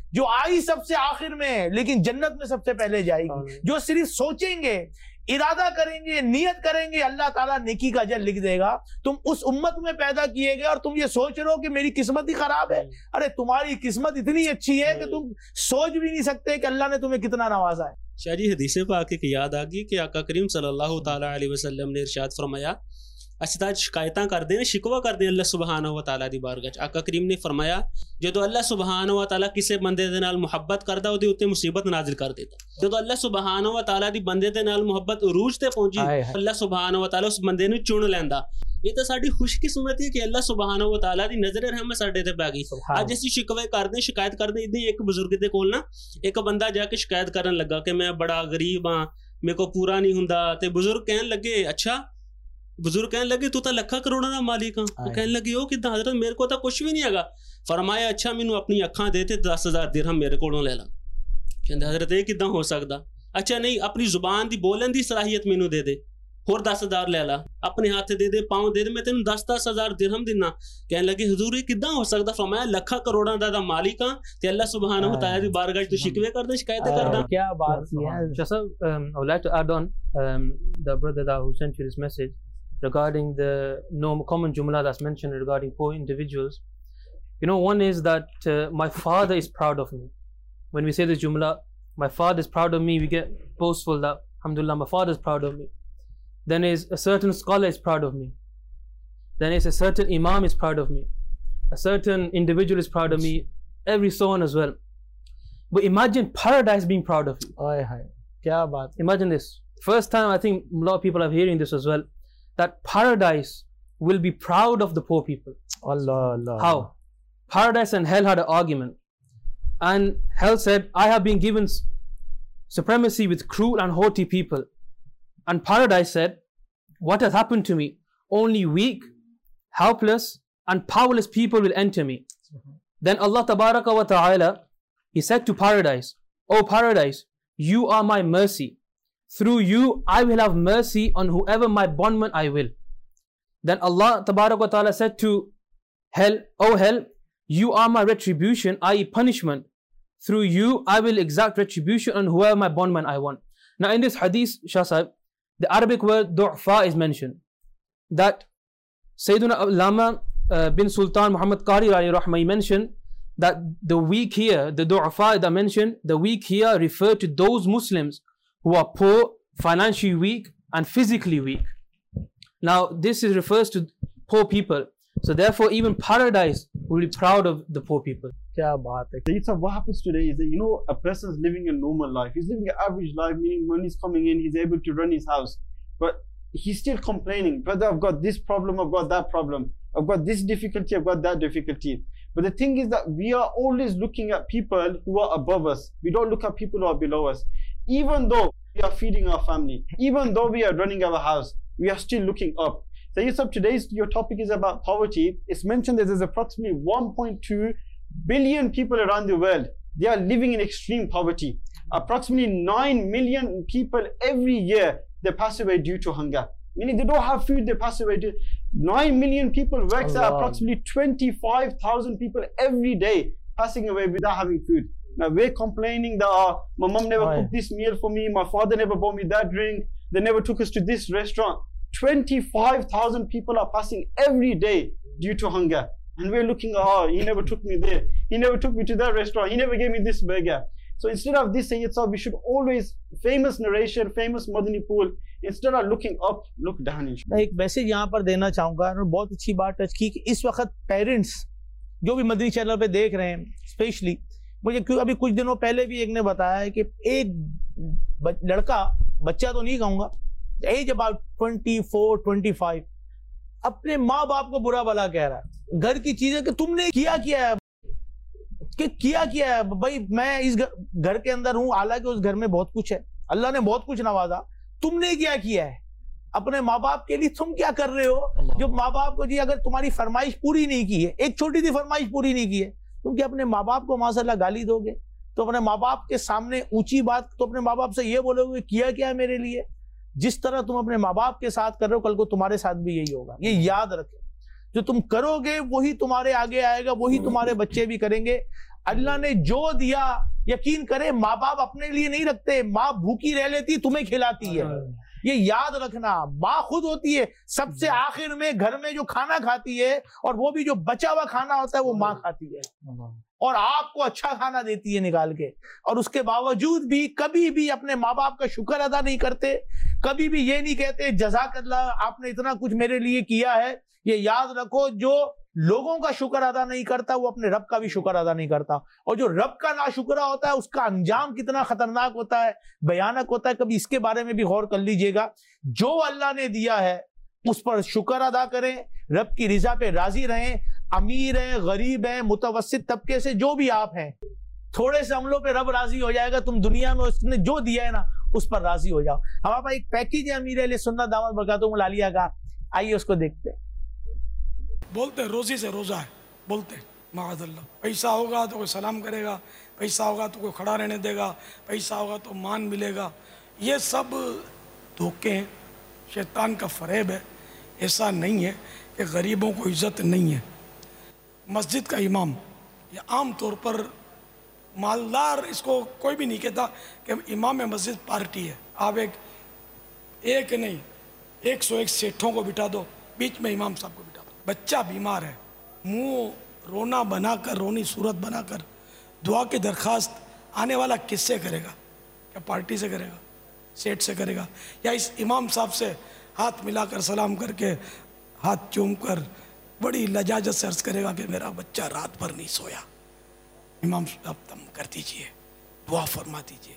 जो आई सबसे आखिर में है लेकिन जन्नत में सबसे पहले जाएगी। जो सिर्फ सोचेंगे, इरादा करेंगे, नियत करेंगे, अल्लाह ताला नेकी का अजर लिख देगा। तुम उस उम्मत में पैदा किए गए और तुम ये सोच रहे हो कि मेरी किस्मत ही खराब है। अरे तुम्हारी किस्मत इतनी अच्छी है कि तुम सोच भी नहीं सकते कि अल्लाह ने तुम्हें कितना नवाजा है। शाह जी हदीस पाक की याद आ गई कि आका करीम सल्लल्लाहु ताला अलैहि वसल्लम ने इरशाद फरमाया, अच्छा शिकायतां करते हैं, शिकवा करते हैं अल्लाह सुबहाना व ताला दी बारगाह च। आका करीम ने फरमाया जो अल्लाह सुबहाना व ताला किसी बंदे दे नाल मुहब्बत करदा ओदे उत्ते मुसीबत नाजिल कर देता। जो अल्लाह सुबहाना व ताला दी बंदे दे नाल मुहब्बत उरूज ते पहुंची, अल्लाह सुबहाना व ताला उस बंदे नूं चुन लैंदा। ये तो साडी खुशकिस्मती है कि अल्लाह सुबहाना व ताला दी नजर रहमत साडे ते पै गई। अज असीं शिकवे करदे, शिकायत करदे। इदां एक बुजुर्ग दे कोल ना एक बंदा जाके शिकायत करन लगा कि मैं बड़ा गरीब हां, मेरे को पूरा नहीं हुंदा। ते बुजुर्ग कहन लगे, अच्छा बुजुर्ग कहने लगे तू तो लखा करोड़ों का मालिक हाँ। वो कहने लगे ओ कि हजरत मेरे को तो कुछ भी नहीं है। फरमाया अच्छा मैनू अपनी अखा दे ते दस हजार दिरहम मेरे को ले ला। कहते हजरत ये किदां हो सकता? अच्छा नहीं अपनी जुबान की बोलन की सलाहियत मैनू दे दे, होर दस हजार ले ला, अपने हाथ दे दे, पाँव दे दे, मैं तेन दस दस हजार दिरहम दिना। कहने लगे हुजूर ये किदां हो सकता? फरमाया लखा करोड़ों का मालिक हाँ ते अल्लाह सुब्हानहू व तआला दी बारगाह तू शिकवे करदा, शिकायतें करदा। क्या बात है। Just um, I would like to add on um, the brother that who sent you this message regarding the no common jumla that's mentioned regarding poor individuals. You know, one is that uh, my father is proud of me. When we say this jumla, my father is proud of me, we get boastful that alhamdulillah my father is proud of me. Then is a certain scholar is proud of me. Then is a certain imam is proud of me. A certain individual is proud of me. Every so on as well. But imagine paradise being proud of you. Aye, aye. Kya baat. Imagine this. First time I think a lot of people are hearing this as well. That paradise will be proud of the poor people. Allah, Allah. How? Paradise and hell had an argument. And hell said, I have been given supremacy with cruel and haughty people. And paradise said, what has happened to me? Only weak, helpless, and powerless people will enter me. Mm-hmm. Then Allah Tabaraka wa Ta'ala, He said to paradise, O paradise, you are my mercy. Through you, I will have mercy on whoever my bondman I will. Then Allah Tabaraka wa Ta'ala said to hell, O hell, you are my retribution, that is punishment. Through you, I will exact retribution on whoever my bondman I want. Now in this hadith, Shah Sahib, the Arabic word du'fa is mentioned. That Sayyiduna Allama uh, bin Sultan Muhammad Qari Rahmah mentioned that the weak here, the du'fa that mentioned, the weak here refer to those Muslims who are poor, financially weak and physically weak. Now this is refers to poor people. So therefore even paradise will be proud of the poor people. Kya baat hai. So what happens today is that, you know, a person's living a normal life. He's living an average life, meaning money's coming in, he's able to run his house. But he's still complaining, brother, I've got this problem, I've got that problem. I've got this difficulty, I've got that difficulty. But the thing is that we are always looking at people who are above us. We don't look at people who are below us. Even though we are feeding our family, even though we are running our house, we are still looking up. So Yusuf, today's your topic is about poverty. It's mentioned that there's approximately one point two billion people around the world. They are living in extreme poverty. Approximately nine million people every year, they pass away due to hunger. Meaning they don't have food, they pass away due. nine million people works at approximately twenty-five thousand people every day passing away without having food. Now we're complaining that uh, my mom never cooked this meal for me, my father never bought me that drink, they never took us to this restaurant. twenty-five thousand people are passing every day due to hunger. And we're looking, oh, he never took me there. He never took me to that restaurant. He never gave me this burger. So instead of this, Sayyid Sahib, we should always, famous narration, famous Madani pool, instead of looking up, look down. मैं एक message यहाँ पर देना चाहूँगा और बहुत अच्छी बात टच की कि इस वक्त पेरेंट्स जो भी मदनी चैनल पे देख रहे हैं, स्पेशली मुझे क्यों अभी कुछ दिनों पहले भी एक ने बताया है कि एक लड़का, बच्चा तो नहीं कहूँगा, age about twenty four twenty five, अपने माँ बाप को बुरा भला कह रहा है, घर की चीजें कि तुमने किया किया है, कि किया किया है भाई, मैं इस घर के अंदर हूं, हालांकि उस घर में बहुत कुछ है, अल्लाह ने बहुत कुछ नवाजा, तुमने क्या किया है अपने माँ बाप के लिए, तुम क्या कर रहे हो जो माँ बाप को, जी अगर तुम्हारी फरमाइश पूरी नहीं की है, एक छोटी सी फरमाइश पूरी नहीं की है, तुम क्या अपने माँ बाप को माशाल्लाह गाली दोगे? तो अपने माँ बाप के सामने ऊंची बात, तो अपने माँ बाप से ये बोलोगे किया क्या है मेरे लिए? जिस तरह तुम अपने माँ बाप के साथ कर रहे हो, कल को तुम्हारे साथ भी यही होगा, ये याद रखें। جو تم کرو گے وہی تمہارے آگے آئے گا، وہی تمہارے بچے بھی کریں گے۔ اللہ نے جو دیا، یقین کرے ماں باپ اپنے لیے نہیں رکھتے، ماں بھوکی رہ لیتی تمہیں کھلاتی ہے، یہ یاد رکھنا۔ ماں خود ہوتی ہے سب سے آخر میں گھر میں جو کھانا کھاتی ہے، اور وہ بھی جو بچا ہوا کھانا ہوتا ہے وہ ماں کھاتی ہے، اور آپ کو اچھا کھانا دیتی ہے نکال کے، اور اس کے باوجود بھی کبھی بھی اپنے ماں باپ کا شکر ادا نہیں کرتے، کبھی بھی یہ نہیں کہتے جزاک اللہ آپ نے اتنا کچھ میرے لیے کیا ہے۔ یہ یاد رکھو جو لوگوں کا شکر ادا نہیں کرتا وہ اپنے رب کا بھی شکر ادا نہیں کرتا، اور جو رب کا ناشکرہ ہوتا ہے اس کا انجام کتنا خطرناک ہوتا ہے، بھیانک ہوتا ہے۔ کبھی اس کے بارے میں بھی غور کر لیجئے گا۔ جو اللہ نے دیا ہے اس پر شکر ادا کریں، رب کی رضا پہ راضی رہیں، امیر ہیں، غریب ہیں، متوسط طبقے سے جو بھی آپ ہیں، تھوڑے سے عملوں پہ رب راضی ہو جائے گا۔ تم دنیا میں اس نے جو دیا ہے نا اس پر راضی ہو جاؤ۔ ہمارے پاس ایک پیکیج ہے امیر اہل سنت دامت برکاتہم العالیہ کا، آئیے اس کو دیکھتے ہیں۔ بولتے روزی سے روزہ ہے، بولتے معاذ اللہ، پیسہ ہوگا تو کوئی سلام کرے گا، پیسہ ہوگا تو کوئی کھڑا رہنے دے گا، پیسہ ہوگا تو مان ملے گا۔ یہ سب دھوکے ہیں، شیطان کا فریب ہے۔ ایسا نہیں ہے کہ غریبوں کو عزت نہیں ہے۔ مسجد کا امام یہ عام طور پر مالدار، اس کو کوئی بھی نہیں کہتا کہ امام مسجد پارٹی ہے۔ آپ ایک ایک نہیں ایک سو ایک سیٹھوں کو بٹھا دو، بیچ میں امام صاحب کو بٹھا دو۔ بچہ بیمار ہے، منہ رونا بنا کر، رونی صورت بنا کر دعا کی درخواست آنے والا کس سے کرے گا؟ کیا پارٹی سے کرے گا، سیٹ سے کرے گا، یا اس امام صاحب سے ہاتھ ملا کر سلام کر کے ہاتھ چوم کر بڑی لجاجت سے عرض کرے گا کہ میرا بچہ رات بھر نہیں سویا، امام صاحب تم کر دیجئے، دعا فرما دیجئے،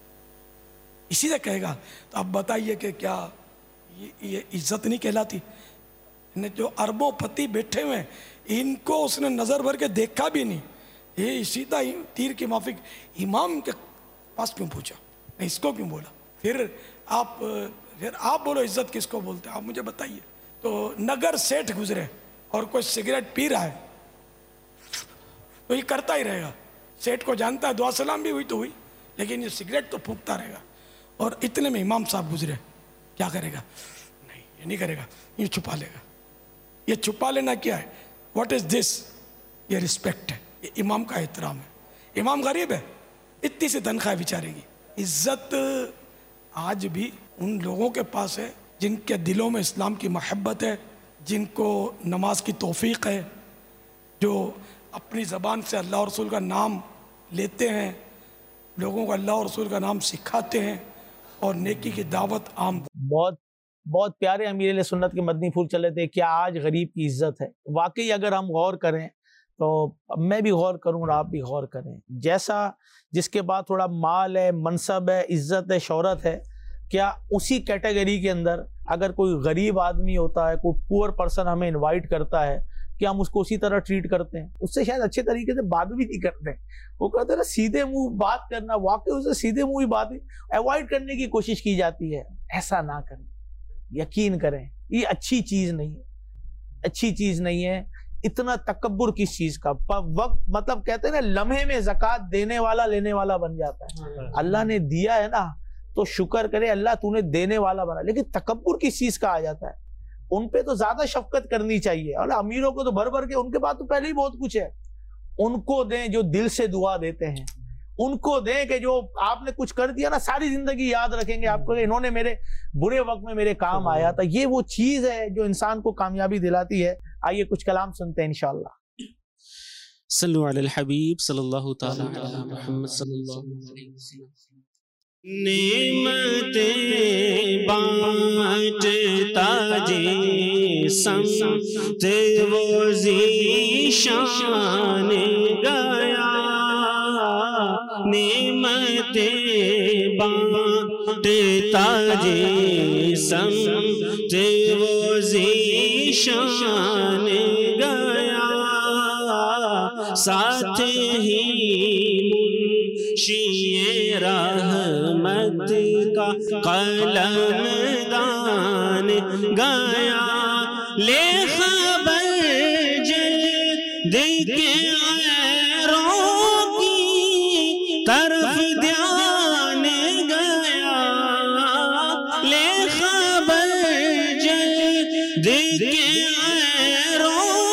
اسی سے کہے گا؟ تو آپ بتائیے کہ کیا یہ عزت نہیں کہلاتی؟ جو اربوں پتی بیٹھے ہوئے ان کو اس نے نظر بھر کے دیکھا بھی نہیں، یہ سیدھا تیر کی مافک امام کے پاس کیوں پوچھا، نہیں اس کو کیوں بولا؟ پھر آپ پھر آپ بولو عزت کس کو بولتے ہیں، آپ مجھے بتائیے۔ تو نگر سیٹھ گزرے اور کوئی سگریٹ پی رہا ہے تو یہ کرتا ہی رہے گا، سیٹھ کو جانتا ہے، دعا سلام بھی ہوئی تو ہوئی، لیکن یہ سگریٹ تو پھونکتا رہے گا۔ اور اتنے میں امام صاحب گزرے، کیا کرے گا؟ نہیں یہ نہیں کرے گا، یہ چھپا لے گا۔ یہ چھپا لینا کیا ہے؟ What is this? یہ رسپیکٹ ہے، یہ امام کا احترام ہے۔ امام غریب ہے، اتنی سی تنخواہ بیچارے کی۔ عزت آج بھی ان لوگوں کے پاس ہے جن کے دلوں میں اسلام کی محبت ہے، جن کو نماز کی توفیق ہے، جو اپنی زبان سے اللہ اور رسول کا نام لیتے ہیں، لوگوں کو اللہ اور رسول کا نام سکھاتے ہیں، اور نیکی کی دعوت عام۔ بہت بہت پیارے امیر اہل سنت کے مدنی پھول چلے تھے، کیا آج غریب کی عزت ہے؟ واقعی اگر ہم غور کریں تو میں بھی غور کروں اور آپ بھی غور کریں، جیسا جس کے بعد تھوڑا مال ہے، منصب ہے، عزت ہے، شہرت ہے، کیا اسی کیٹیگری کے اندر اگر کوئی غریب آدمی ہوتا ہے، کوئی پور پرسن ہمیں انوائٹ کرتا ہے، کہ ہم اس کو اسی طرح ٹریٹ کرتے ہیں؟ اس سے شاید اچھے طریقے سے بات بھی نہیں کرتے ہیں۔ وہ کہتے ہیں نا سیدھے منہ بات کرنا، واقعی اسے سیدھے منہ ہی بات ایوائڈ کرنے کی کوشش کی جاتی ہے۔ ایسا نہ کریں، یقین کریں یہ اچھی چیز نہیں ہے، اچھی چیز نہیں ہے۔ اتنا تکبر کس چیز کا؟ وقت مطلب کہتے ہیں نا لمحے میں زکوٰۃ دینے والا لینے والا بن جاتا ہے۔ اللہ نے دیا ہے نا تو شکر کرے، اللہ تو نے دینے والا بنا، لیکن تکبر کس چیز کا آ جاتا ہے؟ ان پہ تو زیادہ شفقت کرنی چاہیے، اور امیروں کو تو بھر بھر کے، ان کے پاس تو پہلے ہی بہت کچھ ہے، ان کو دیں جو دل سے دعا دیتے ہیں، ان کو دیں کہ جو آپ نے کچھ کر دیا نا ساری زندگی یاد رکھیں گے آپ کو، انہوں نے میرے برے وقت میں میرے کام آیا تھا۔ یہ وہ چیز ہے جو انسان کو کامیابی دلاتی ہے۔ آئیے کچھ کلام سنتے ہیں انشاءاللہ۔ صلو علی الحبیب صلی اللہ تعالی علی محمد صلی اللہ علیہ وسلم۔ نعمتیں بانٹتا جسمت وہ ذیشان گیا، نعمتیں بانٹتا جسمت وہ ذیشان گیا، ساتھ ہی منشی رحمت کا قلم دان گیا، لے خبر جلد کے غیروں کی طرف دھیان گیا، لے خبر جلد کے غیروں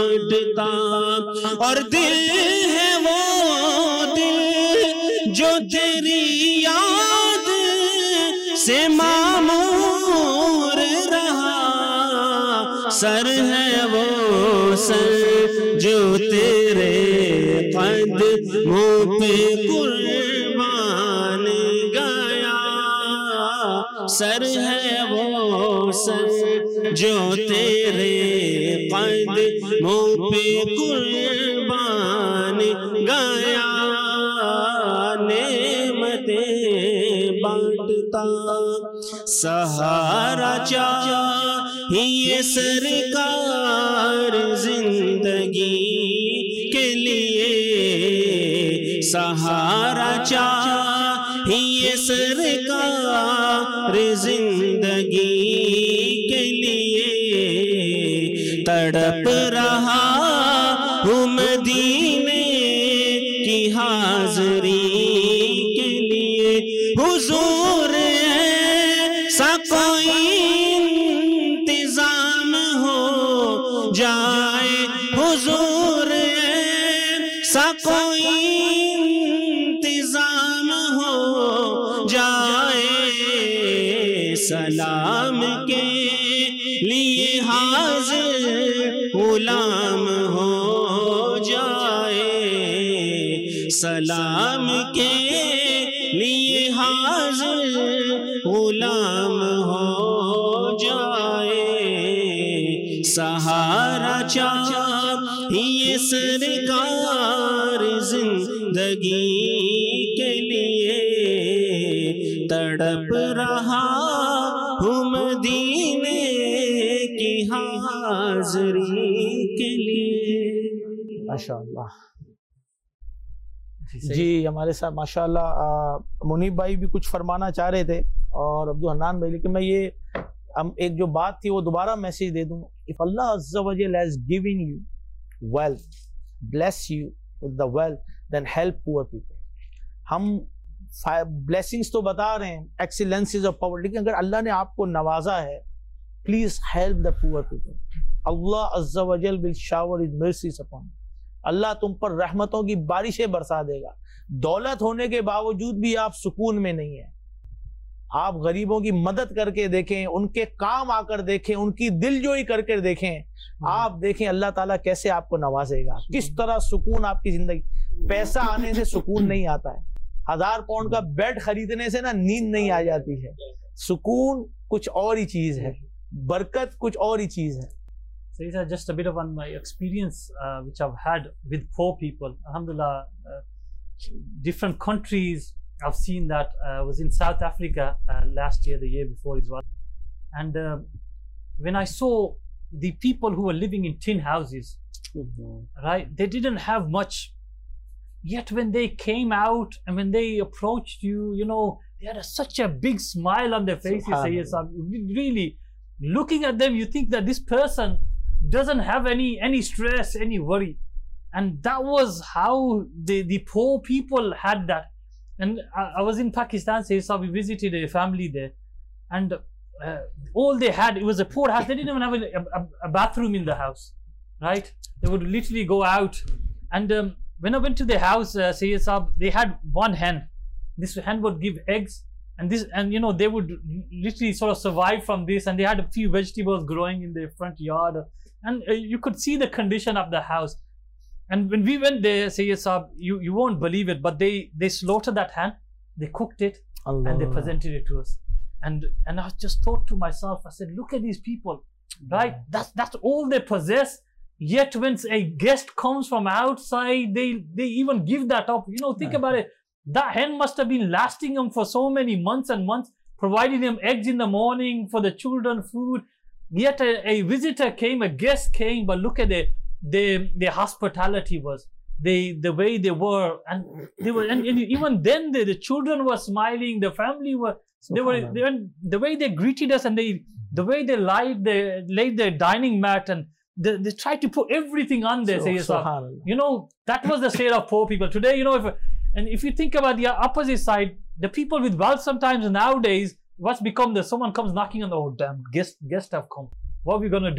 بانٹتا، اور دل ہے وہ دل جو تیری یاد سے معمور رہا، سر ہے وہ سر جو تیرے قدموں پہ قربان گیا، سر ہے وہ سر جو تیرے قدموں پہ قربان گیا، نعمتیں بانٹتا، سہارا چاہیے سرکار زندگی کے لیے، سہارا چاہیے سرکار زندگی کے لیے، تڑپ رہا ہوں مدینے کی حاضری کے لیے، حضور ایسا کوئی انتظام ہو جائے، حضور ایسا کوئی انتظام ہو جائے، سلام کے لیے حاضر غلام ہو جائے، سلام کے لیے حاضر غلام ہو جائے، سہارا چاہیے سرکار زندگی کے لیے، تڑپ رہا ہوں مدینے کی حاضری کے لیے۔ ماشاءاللہ جی، ہمارے ساتھ ماشاءاللہ منیب بھائی بھی کچھ فرمانا چاہ رہے تھے اور عبدالحنان بھائی، لیکن میں یہ ہم ایک جو بات تھی وہ دوبارہ میسیج دے دوں. If Allah Azza wa Jal has given you wealth, bless you with the wealth, then help poor people. ہم blessings تو بتا رہے ہیں, excellences of power, لیکن اگر اللہ نے آپ کو نوازا ہے, please help the poor people. Allah Azza wa Jal will shower His mercies upon you. اللہ تم پر رحمتوں کی بارشیں برسا دے گا. دولت ہونے کے باوجود بھی آپ سکون میں نہیں ہیں. آپ غریبوں کی مدد کر کے دیکھیں, ان کے کام آ کر دیکھیں, ان کی دل جوئی کر کے دیکھیں, آپ دیکھیں اللہ تعالیٰ کیسے آپ کو نوازے گا, کس طرح سکون آپ کی زندگی. پیسہ آنے سے سکون نہیں آتا ہے, ہزار پاؤنڈ کا بیڈ خریدنے سے نا نیند نہیں آ جاتی ہے. سکون کچھ اور ہی چیز ہے, برکت کچھ اور ہی چیز ہے. So these are just a bit of on my experience uh, which I've had with poor people. Alhamdulillah, uh, different countries I've seen that. I uh, was in South Africa uh, last year, the year before as well. And uh, when I saw the people who were living in tin houses, mm-hmm. right, they didn't have much. Yet when they came out and when they approached you, you know, they had a, such a big smile on their faces. Say, yes, I'm really looking at them, you think that this person doesn't have any any stress, any worry. And that was how the, the poor people had that. And I, I was in Pakistan, so, so we visited a family there, and uh, all they had, it was a poor house. They didn't even have a, a, a bathroom in the house, right? They would literally go out. And um, when I went to their house, uh, Sayyid Saab, they had one hen. This hen would give eggs, and this, and you know, they would literally sort of survive from this. And they had a few vegetables growing in their front yard, and uh, you could see the condition of the house. And when we went there, Sayyid Saab, you, you won't believe it, but they, they slaughtered that hen, they cooked it, Allah. And they presented it to us. And and I just thought to myself, I said, look at these people, right? Yeah. That's that's all they possess. Yet when a guest comes from outside, they, they even give that up. You know, think yeah. about it. That hen must have been lasting them for so many months and months, providing them eggs in the morning, for the children, food. Yet a, a visitor came, a guest came, but look at it. Their, their hospitality was, they, the way they were, and they were, and, and even then the, the children were smiling, the family were, so they were, they were, the way they greeted us, and they, the way they laid, they laid their dining mat, and they, they tried to put everything on there. So, so, you know, that was the state of poor people. Today, you know, if, and if you think about the opposite side, the people with wealth sometimes nowadays, what's become the, someone comes knocking on the, oh damn, guest, guests have come. What are we gonna do?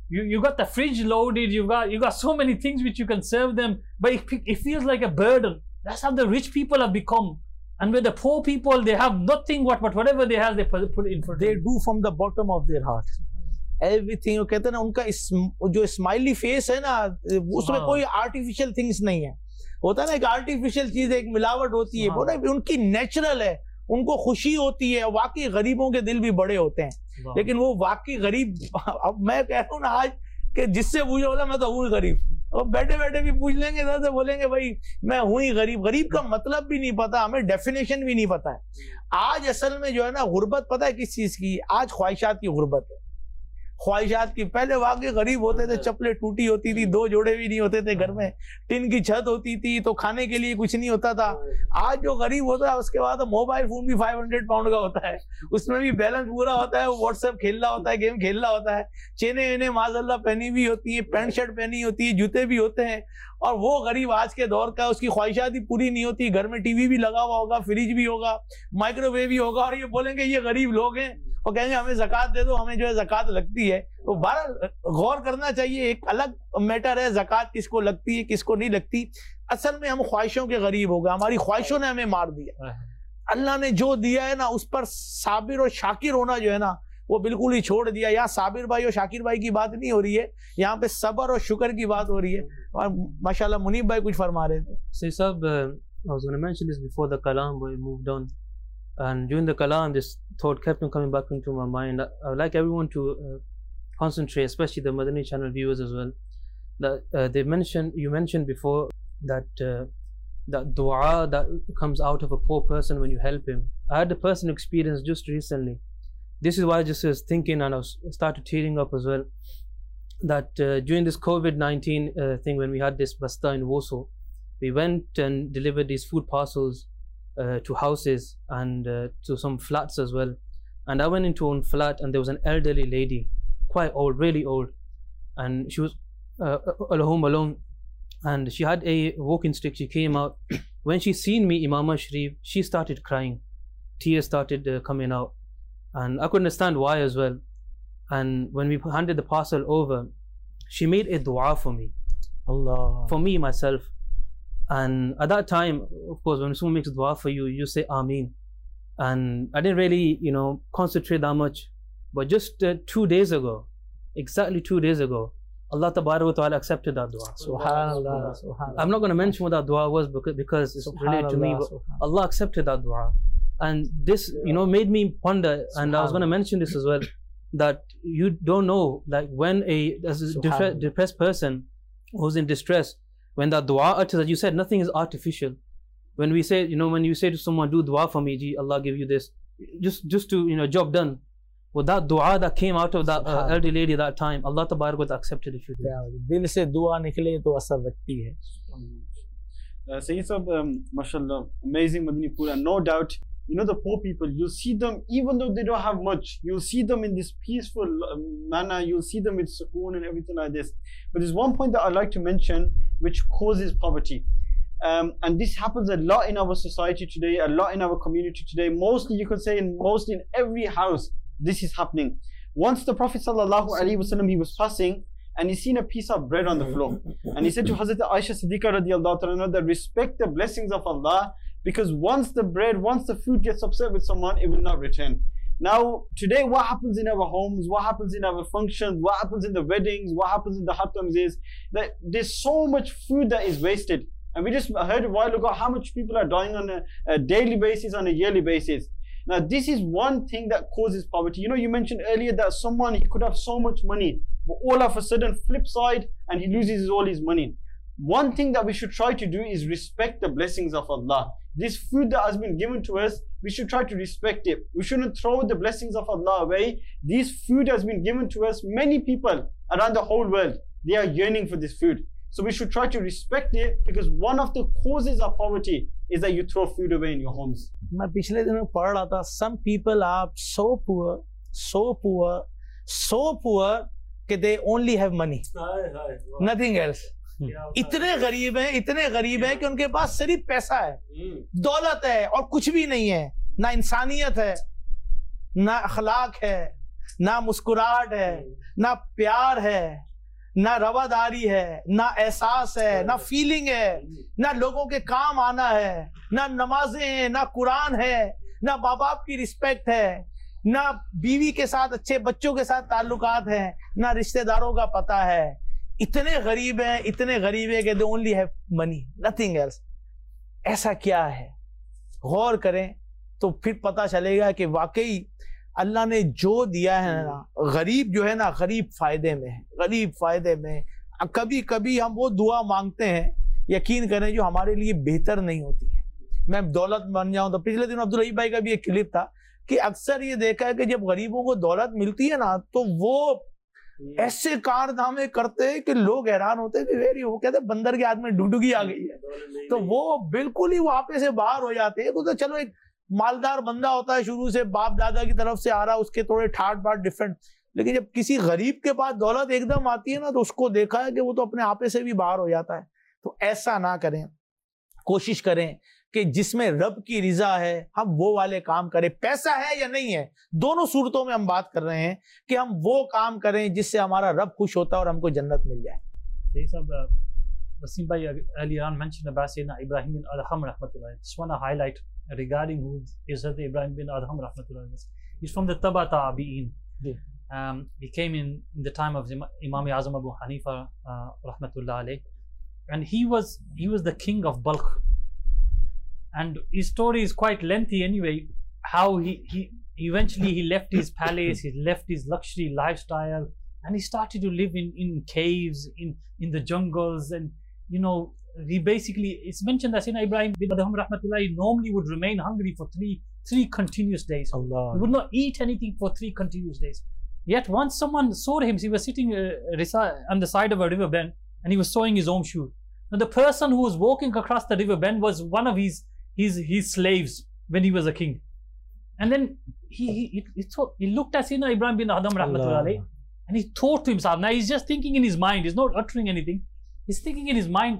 You you got the fridge loaded. You got you got so many things which you can serve them, but it, it feels like a burden. That's how the rich people have become, and with the poor people, they have nothing. What but whatever they have, they put, put in for they do from the bottom of their heart. Everything. वो कहते हैं ना उनका इस जो smiley face है ना उसमें कोई आर्टिफिशियल थिंग्स नहीं है. होता है ना एक आर्टिफिशियल चीज एक मिलावट होती है, वो ना उनकी नेचुरल है. उनको खुशी होती है. वाकई गरीबों के दिल भी बड़े होते हैं, लेकिन वो वाकई गरीब. अब मैं कह रहा हूँ ना आज कि जिससे पूछो बोला मैं तो हूँ गरीब, और बैठे बैठे भी पूछ लेंगे तो बोलेंगे भाई मैं हूँ ही गरीब. गरीब का मतलब भी नहीं पता हमें, डेफिनेशन भी नहीं पता है. आज असल में जो है ना गुर्बत पता है किस चीज की? आज ख्वाहिशात की गुर्बत है. ख्वाहिशात की. पहले वाकई गरीब होते थे, चप्पलें टूटी होती थी, दो जोड़े भी नहीं होते थे घर में, टिन की छत होती थी, तो खाने के लिए कुछ नहीं होता था. आज जो गरीब होता है उसके बाद मोबाइल फोन भी फाइव हंड्रेड पाउंड का होता है, उसमें भी बैलेंस पूरा होता है, व्हाट्सएप खेल रहा होता है, गेम खेल रहा होता है, चेने वेने माशाल्लाह पहनी भी होती है, पैंट शर्ट पहनी होती है, जूते भी होते हैं. और वो गरीब आज के दौर का, उसकी ख्वाहिशात ही पूरी नहीं होती. घर में टीवी भी लगा हुआ होगा, फ्रिज भी होगा, माइक्रोवेव भी होगा, और ये बोलेंगे ये गरीब लोग हैं और कहेंगे हमें ज़कात दे दो, हमें जो है ज़कात लगती है. तो बारह गौर करना चाहिए. एक अलग मैटर है ज़कात किसको लगती है किसको नहीं लगती. असल में हम ख्वाहिशों के गरीब हो गए, हमारी ख्वाहिशों ने हमें मार दिया. अल्लाह ने जो दिया है ना उस पर साबिर और शाकिर होना जो है ना वो बिल्कुल ही छोड़ दिया. यहाँ साबिर भाई और शाकिर भाई की बात नहीं हो रही है, यहाँ पे सबर और शुक्र की बात हो रही है. और माशाल्लाह मुनीब भाई कुछ फरमा रहे थे. Say sab, uh, I was going to mention this before the kalam, but we moved on. And during the kalam, this thought kept on coming back into my mind. I would like everyone to uh, concentrate, especially the Madani channel viewers as well. That uh, they mentioned, you mentioned before that uh, that dua that comes out of a poor person when you help him. I had a personal experience just recently. This is why I just was thinking, and I was started tearing up as well. That uh, during this COVID nineteen uh, thing, when we had this basta in Warsaw, we went and delivered these food parcels uh, to houses and uh, to some flats as well. And I went into one flat, and there was an elderly lady, quite old, really old, and she was uh, at home alone, and she had a walking stick. She came out. When she seen me, Imam Sharif, she started crying. Tears started uh, coming out, and I couldn't understand why as well. And when we handed the parcel over, she made a dua for me, Allah, for me myself. And at that time, of course, when someone makes dua for you, you say Ameen. And I didn't really, you know, concentrate that much. But just uh, two days ago, exactly two days ago, Allah Tabarak wa Ta'ala accepted that dua. Subhanallah, Subhanallah. I'm not going to mention what that dua was because, because it's related to me, but Allah accepted that dua. And this, you know, made me ponder, and I was going to mention this as well, that you don't know, like when a, as a depre- depressed person who's in distress, when that dua utters, as you said, nothing is artificial. When we say, you know, when you say to someone, do dua for me, Ji, Allah give you this, just just to, you know, job done. Well, that dua that came out of that uh, elderly lady at that time, Allah Tabarak wa Ta'ala accepted if you do. दिल से दुआ निकले तो असर रखती है. Uh, Sayyid Sahab, um, mashallah, amazing Madani Pura. No doubt, you know, the poor people, you'll see them, even though they don't have much, you'll see them in this peaceful um, manner, you'll see them with sukoon and everything like this. But there's one point that I'd like to mention which causes poverty. Um, and this happens a lot in our society today, a lot in our community today. Mostly, you could say, in mostly in every house, this is happening. Once the Prophet sallallahu alaihi wasallam, he was passing, and he seen a piece of bread on the floor, and he said to Hazrat Aisha Siddiqa radiallahu ta'ala that respect the blessings of Allah, because once the bread, once the food gets upset with someone, it will not return. Now, today, what happens in our homes, what happens in our functions, what happens in the weddings, what happens in the hatams is that there's so much food that is wasted. And we just heard a while ago how much people are dying on a, a daily basis, on a yearly basis. Now, this is one thing that causes poverty. You know, you mentioned earlier that someone, he could have so much money, but all of a sudden, flip side, and he loses all his money. One thing that we should try to do is respect the blessings of Allah. This food that has been given to us, we should try to respect it. We shouldn't throw the blessings of Allah away. This food has been given to us. Many people around the whole world, they are yearning for this food. So we should try to respect it, because one of the causes of poverty is that you throw food away in your homes. मैं पिछले दिनों पढ़ रहा था, some people are so poor, so poor, so poor कि they only have money, nothing else. इतने गरीब हैं, इतने गरीब हैं कि उनके पास सिर्फ पैसा है, दौलत है और कुछ भी नहीं है. ना इंसानियत है, ना अखलाक है, نہ مسکراہٹ ہے، نہ پیار ہے، نہ رواداری ہے، نہ احساس ہے، نہ فیلنگ ہے، نہ لوگوں کے کام آنا ہے، نہ نمازیں ہیں، نہ قرآن ہے، نہ ماں باپ کی رسپیکٹ ہے، نہ بیوی کے ساتھ اچھے بچوں کے ساتھ تعلقات ہیں، نہ رشتہ داروں کا پتہ ہے. اتنے غریب ہیں، اتنے غریب ہیں کہ they only have money, nothing else. ایسا کیا ہے؟ غور کریں تو پھر پتہ چلے گا کہ واقعی اللہ نے جو دیا ہے نا، غریب جو ہے نا، غریب فائدے میں ہے، غریب فائدے میں. کبھی کبھی ہم وہ دعا مانگتے ہیں، یقین کریں، جو ہمارے لیے بہتر نہیں ہوتی ہے. میں دولت بن جاؤں تو پچھلے دن عبدالرحیم بھائی کا بھی ایک کلپ تھا کہ اکثر یہ دیکھا ہے کہ جب غریبوں کو دولت ملتی ہے نا تو وہ ایسے کارنامے کرتے ہیں کہ لوگ حیران ہوتے ہیں کہ ویری وہ کہتے ہیں بندر کے ہاتھ میں ڈوڈگی آ گئی ہے، تو وہ بالکل ہی واپس سے باہر ہو جاتے ہیں. تو چلو ایک مالدار بندہ ہوتا ہے، شروع سے باپ دادا کی طرف سے آ رہا، اس کے تھوڑے ٹھاٹ باٹ ڈیفرنٹ، لیکن جب کسی غریب کے پاس دولت ایک دم آتی ہے نا تو اس کو دیکھا ہے کہ وہ تو اپنے آپے سے بھی باہر ہو جاتا ہے. تو ایسا نہ کریں، کوشش کریں کہ جس میں رب کی رضا ہے ہم وہ والے کام کریں. پیسہ ہے یا نہیں ہے، دونوں صورتوں میں ہم بات کر رہے ہیں کہ ہم وہ کام کریں جس سے ہمارا رب خوش ہوتا ہے اور ہم کو جنت مل جائے. صحیح صاحب. Wasim bhai earlier on mentioned about Sayyidina Ibrahim bin Adham rahmatullah. Just want to highlight regarding who is Sayyidina Ibrahim bin Adham rahmatullah. He's from the Taba Tabi'in. Um, he came in, in the time of Imam Azam Abu Hanifa uh, rahmatullah alayh, and he was he was the king of Balkh. And his story is quite lengthy anyway. How he he eventually he left his palace, he left his luxury lifestyle, and he started to live in in caves, in in the jungles, and you know, he basically, it's mentioned that Sayyidina Ibrahim bin Adham rahmatullah normally would remain hungry for three three continuous days. Allah. He would not eat anything for three continuous days. Yet once someone saw him, he was sitting uh, on the side of a river bend and he was sewing his own shoe. Now the person who was walking across the river bend was one of his his his slaves when he was a king. And then he he, he, he, thought, he looked at Sayyidina Ibrahim bin Adham rahmatullah alayh, and he thought to himself, now he's just thinking in his mind, he's not uttering anything, he's thinking in his mind,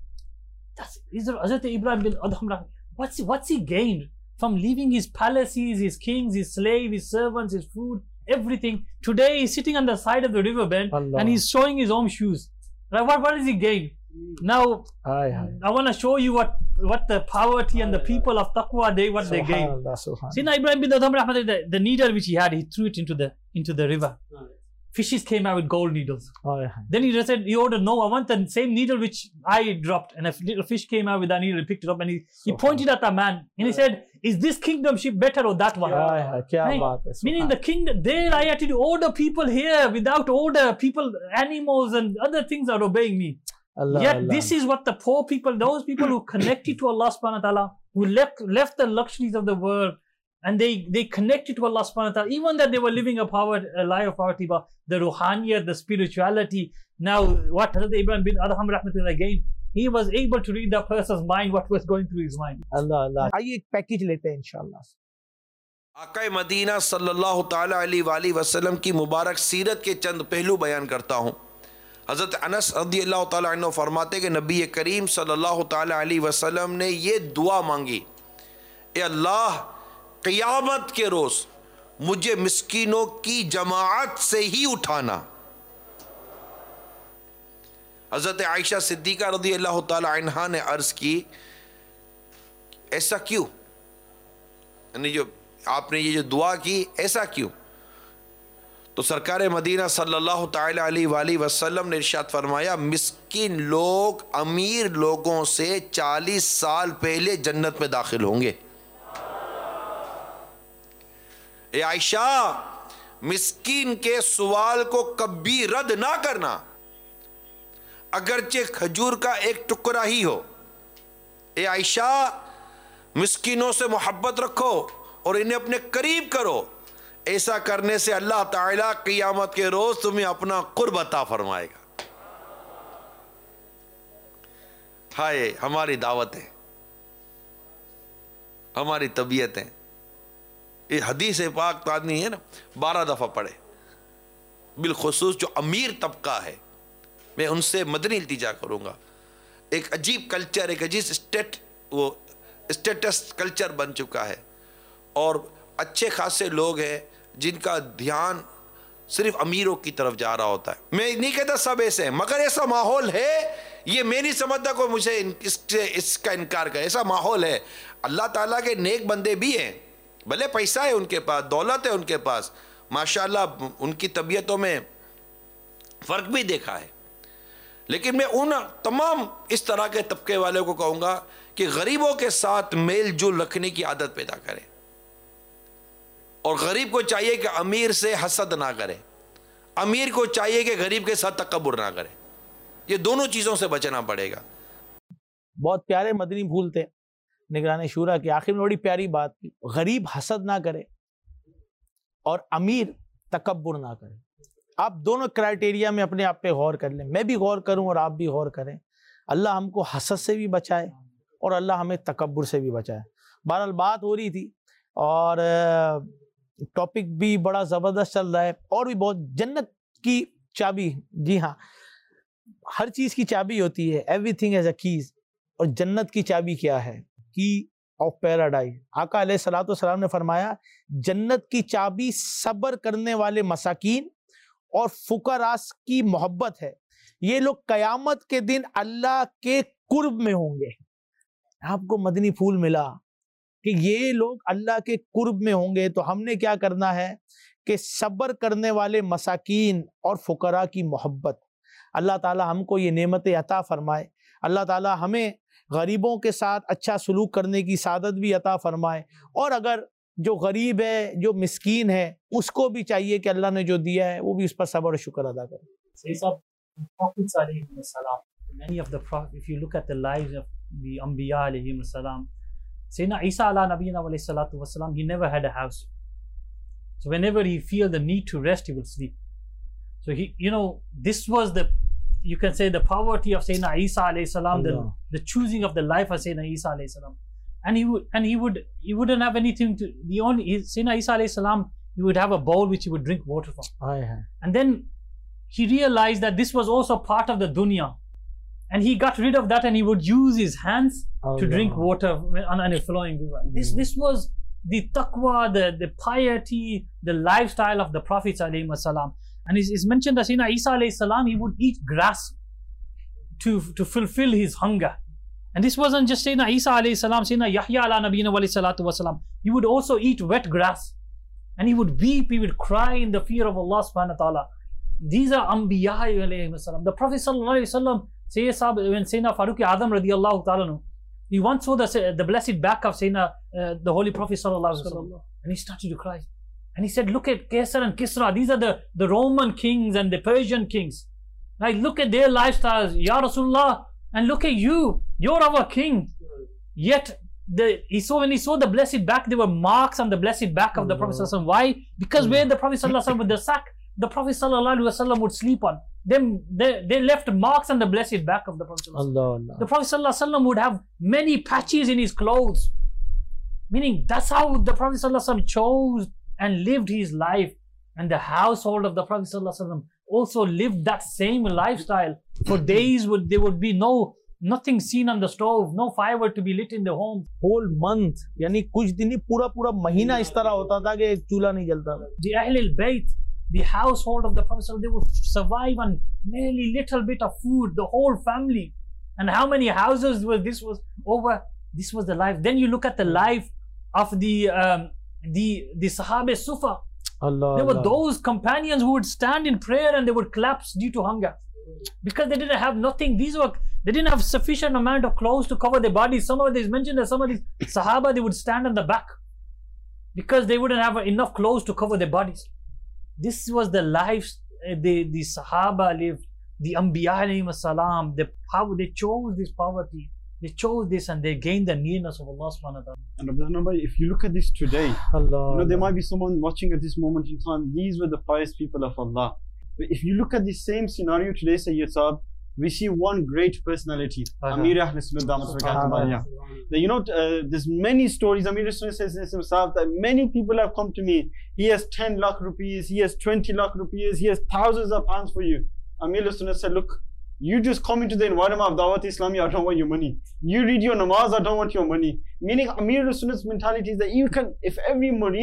that's Hazrat Ibrahim bin Adham, what's he, what's he gained from leaving his palaces, his kings, his slaves, his servants, his food, everything? Today he's sitting on the side of the river bend Allah. And he's showing his own shoes. Right? What, what does he gain? Now, aye, aye. I want to show you what, what the poverty and the people of taqwa, they what they gain. Sayyidina Ibrahim bin Adham rahmatullah, the, the needle which he had, he threw it into the into the river. Fishes came out with gold needles. Oh, yeah. Then he said, he ordered, no, I want the same needle which I dropped. And a little fish came out with that needle, he picked it up, and he, he pointed at the man. And he said, is this kingdomship better or that one? Yeah, yeah, right? Meaning the kingdom, there I had to order people here. Without order, people, animals and other things are obeying me. Allah, Yet Allah. This is what the poor people, those people who connected to Allah subhanahu wa ta'ala, who left, left the luxuries of the world, and they, they connected to Allah subhanahu wa ta'ala, even that they were living a, power, a life of poverty, but the ruhaniyat, the spirituality. Now, what Hazrat Ibrahim bin Adham rahmatullah again, he was able to read that person's mind, what was going through his mind. Allah, Allah. آئیے ایک package لیتے ہیں انشاءاللہ. آقا مدینہ صلی اللہ تعالیٰ علیہ وآلہ وسلم کی مبارک سیرت کے چند پہلو بیان کرتا ہوں. حضرت انس رضی اللہ تعالیٰ عنہ فرماتے کہ نبی کریم صلی اللہ تعالیٰ علیہ وسلم نے یہ دعا مانگی, اے اللہ قیامت کے روز مجھے مسکینوں کی جماعت سے ہی اٹھانا. حضرت عائشہ صدیقہ رضی اللہ تعالیٰ عنہا نے عرض کی, ایسا کیوں, یعنی جو آپ نے یہ جو دعا کی ایسا کیوں؟ تو سرکار مدینہ صلی اللہ تعالیٰ علیہ وآلہ وسلم نے ارشاد فرمایا, مسکین لوگ امیر لوگوں سے چالیس سال پہلے جنت میں داخل ہوں گے. اے عائشہ, مسکین کے سوال کو کبھی رد نہ کرنا, اگرچہ کھجور کا ایک ٹکڑا ہی ہو. اے عائشہ, مسکینوں سے محبت رکھو اور انہیں اپنے قریب کرو. ایسا کرنے سے اللہ تعالیٰ قیامت کے روز تمہیں اپنا قرب عطا فرمائے گا. ہائے ہماری دعوتیں, ہماری طبیعتیں, یہ حدیث پاک تو آدمی ہے نا بارہ دفعہ پڑھے, بالخصوص جو امیر طبقہ ہے, میں ان سے مدنی التجا کروں گا. ایک عجیب کلچر, ایک عجیب اسٹیٹ وہ اسٹیٹس کلچر بن چکا ہے, اور اچھے خاصے لوگ ہیں जिनका ध्यान सिर्फ अमीरों की तरफ जा रहा होता है। मैं नहीं कहता सब ऐसे हैं, मगर ऐसा माहौल है, ये मैं नहीं समझता कोई मुझे इससे इसका इनकार करे, ऐसा माहौल है। अल्लाह ताला के नेक बंदे भी हैं, भले पैसा है उनके पास, दौलत है उनके पास, माशाल्लाह उनकी तबीयतों में फ़र्क भी देखा है, लेकिन मैं उन तमाम इस तरह के तबके वालों को कहूँगा कि गरीबों के साथ मेल जोल रखने की आदत पैदा करें, और गरीब को चाहिए कि अमीर से हसद ना करे, अमीर को चाहिए कि गरीब के साथ तकब्बुर ना करे। ये दोनों चीज़ों से बचना पड़ेगा। बहुत प्यारे मदनी फूल थे निगरान शूरा की, आखिर में बड़ी प्यारी बात की, गरीब हसद ना करे और अमीर तकब्बुर ना करे। आप दोनों क्राइटेरिया में अपने आप पे गौर कर लें, मैं भी गौर करूं और आप भी गौर करें। अल्लाह हमको हसद से भी बचाए और अल्लाह हमें तकब्बुर से भी बचाए। बहरहाल बात हो रही थी और टॉपिक भी बड़ा ज़बरदस्त चल रहा है, और भी बहुत, जन्नत की चाबी, जी हाँ, हर चीज़ की चाबी होती है, एवरीथिंग एज अ कीज, और जन्नत की चाबी क्या है? की ऑफ पैराडाइज। आका अलैहिस्सलातु वस्सलाम ने फरमाया, जन्नत की चाबी सब्र करने वाले मसाकीन और फुकरास की मोहब्बत है। ये लोग कयामत के दिन अल्लाह के कुर्ब में होंगे। आपको मदनी फूल मिला कि ये लोग अल्लाह के कुर्ब में होंगे, तो हमने क्या करना है कि सब्र करने वाले मसाकीन और फुकरा की मोहब्बत। अल्लाह ताला हमको ये नेमतें अता फरमाए। अल्लाह ताला हमें गरीबों के साथ अच्छा सलूक करने की सादत भी अता फरमाए, और अगर जो गरीब है, जो मिस्कीन है, उसको भी चाहिए कि अल्लाह ने जो दिया है वो भी उस पर सब्र और शुक्र अदा करे। Many of the prophets, if you look at the lives of the Anbiya alayhim salam, Sayyidina Isa ala nabiyina alayhi salatu wasalam, he never had a house. So whenever he feel the need to rest, he would sleep. So he, you know, this was the, you can say, the poverty of Sayyidina Isa alayhi salam, the, the choosing of the life of Sayyidina Isa alayhi salam. And he would, and he would, he wouldn't have anything to, the only, Sayyidina Isa alayhi salam, he would have a bowl which he would drink water from. And then he realized that this was also part of the dunya. And he got rid of that, and he would use his hands Allah. to drink water on a flowing river. Mm. This, this was the taqwa, the, the piety, the lifestyle of the Prophet alayhi salam. And it's, it's mentioned that Sayyidina Isa alayhi salam, he would eat grass to, to fulfill his hunger. And this wasn't just Sayyidina Isa alayhi salam, Sayyidina Yahya ala nabiyina alayhi salatu wasalam. He would also eat wet grass. And he would weep, he would cry in the fear of Allah subhanahu wa ta'ala. These are Anbiya alayhi salam. The Prophet sallallahu alayhi wasallam, when Sayyidina Farooq Adam radiallahu ta'ala, he once saw the, the blessed back of Sayyidina, uh, the Holy Prophet sallallahu alayhi wasallam, and he started to cry. And he said, look at Kaisar and Kisra, these are the, the Roman kings and the Persian kings. Like, look at their lifestyles, Ya Rasulullah, and look at you, you're our king. Yet, the, he saw, when he saw the blessed back, there were marks on the blessed back of the Prophet sallallahu alayhi wasallam. Why? Because where the Prophet sallallahu alayhi wasallam, with the sack, the Prophet sallallahu alayhi wasallam would sleep on. Them, they, they left marks on the blessed back of the Prophet. Allah, Allah. The Prophet ﷺ would have many patches in his clothes. Meaning that's how the Prophet ﷺ chose and lived his life. And the household of the Prophet ﷺ also lived that same lifestyle. For days would there would be no nothing seen on the stove, no fire to be lit in the home. Whole month, यानी कुछ दिन ही पूरा पूरा महीना इस तरह होता था कि चूल्हा नहीं जलता था. The Ahlul Bayt, the household of the Prophet, they would survive on merely little bit of food, the whole family. And how many houses was this was over? This was the life. Then you look at the life of the um, the the Sahaba Sufa. Allah, there were Allah. those companions who would stand in prayer and they would collapse due to hunger, because they didn't have nothing. These were they didn't have sufficient amount of clothes to cover their bodies. Some of these mentioned that some of these Sahaba, they would stand on the back because they wouldn't have enough clothes to cover their bodies. This was the life the, the Sahaba lived, the Anbiya alayhim salam, the power, they chose this poverty, they chose this, and they gained the nearness of Allah subhanahu wa ta'ala. And Abdul Number, if you look at this today, Allah, you know, there might be someone watching at this moment in time, these were the pious people of Allah. But if you look at the same scenario today, Sayyid Saab, we see one great personality, uh-huh. Amir Ahl Sunnah. You know, uh, there's many stories. Amir Sunnah says himself that many people have come to me. He has ten lakh rupees, he has twenty lakh rupees, he has thousands of pounds for you. Amir Sunnah said, look, you just come into the environment of Dawat Islami, I don't want your money. You read your namaz, I don't want your money. Meaning Amir Sunnah's mentality is that you can, if every murid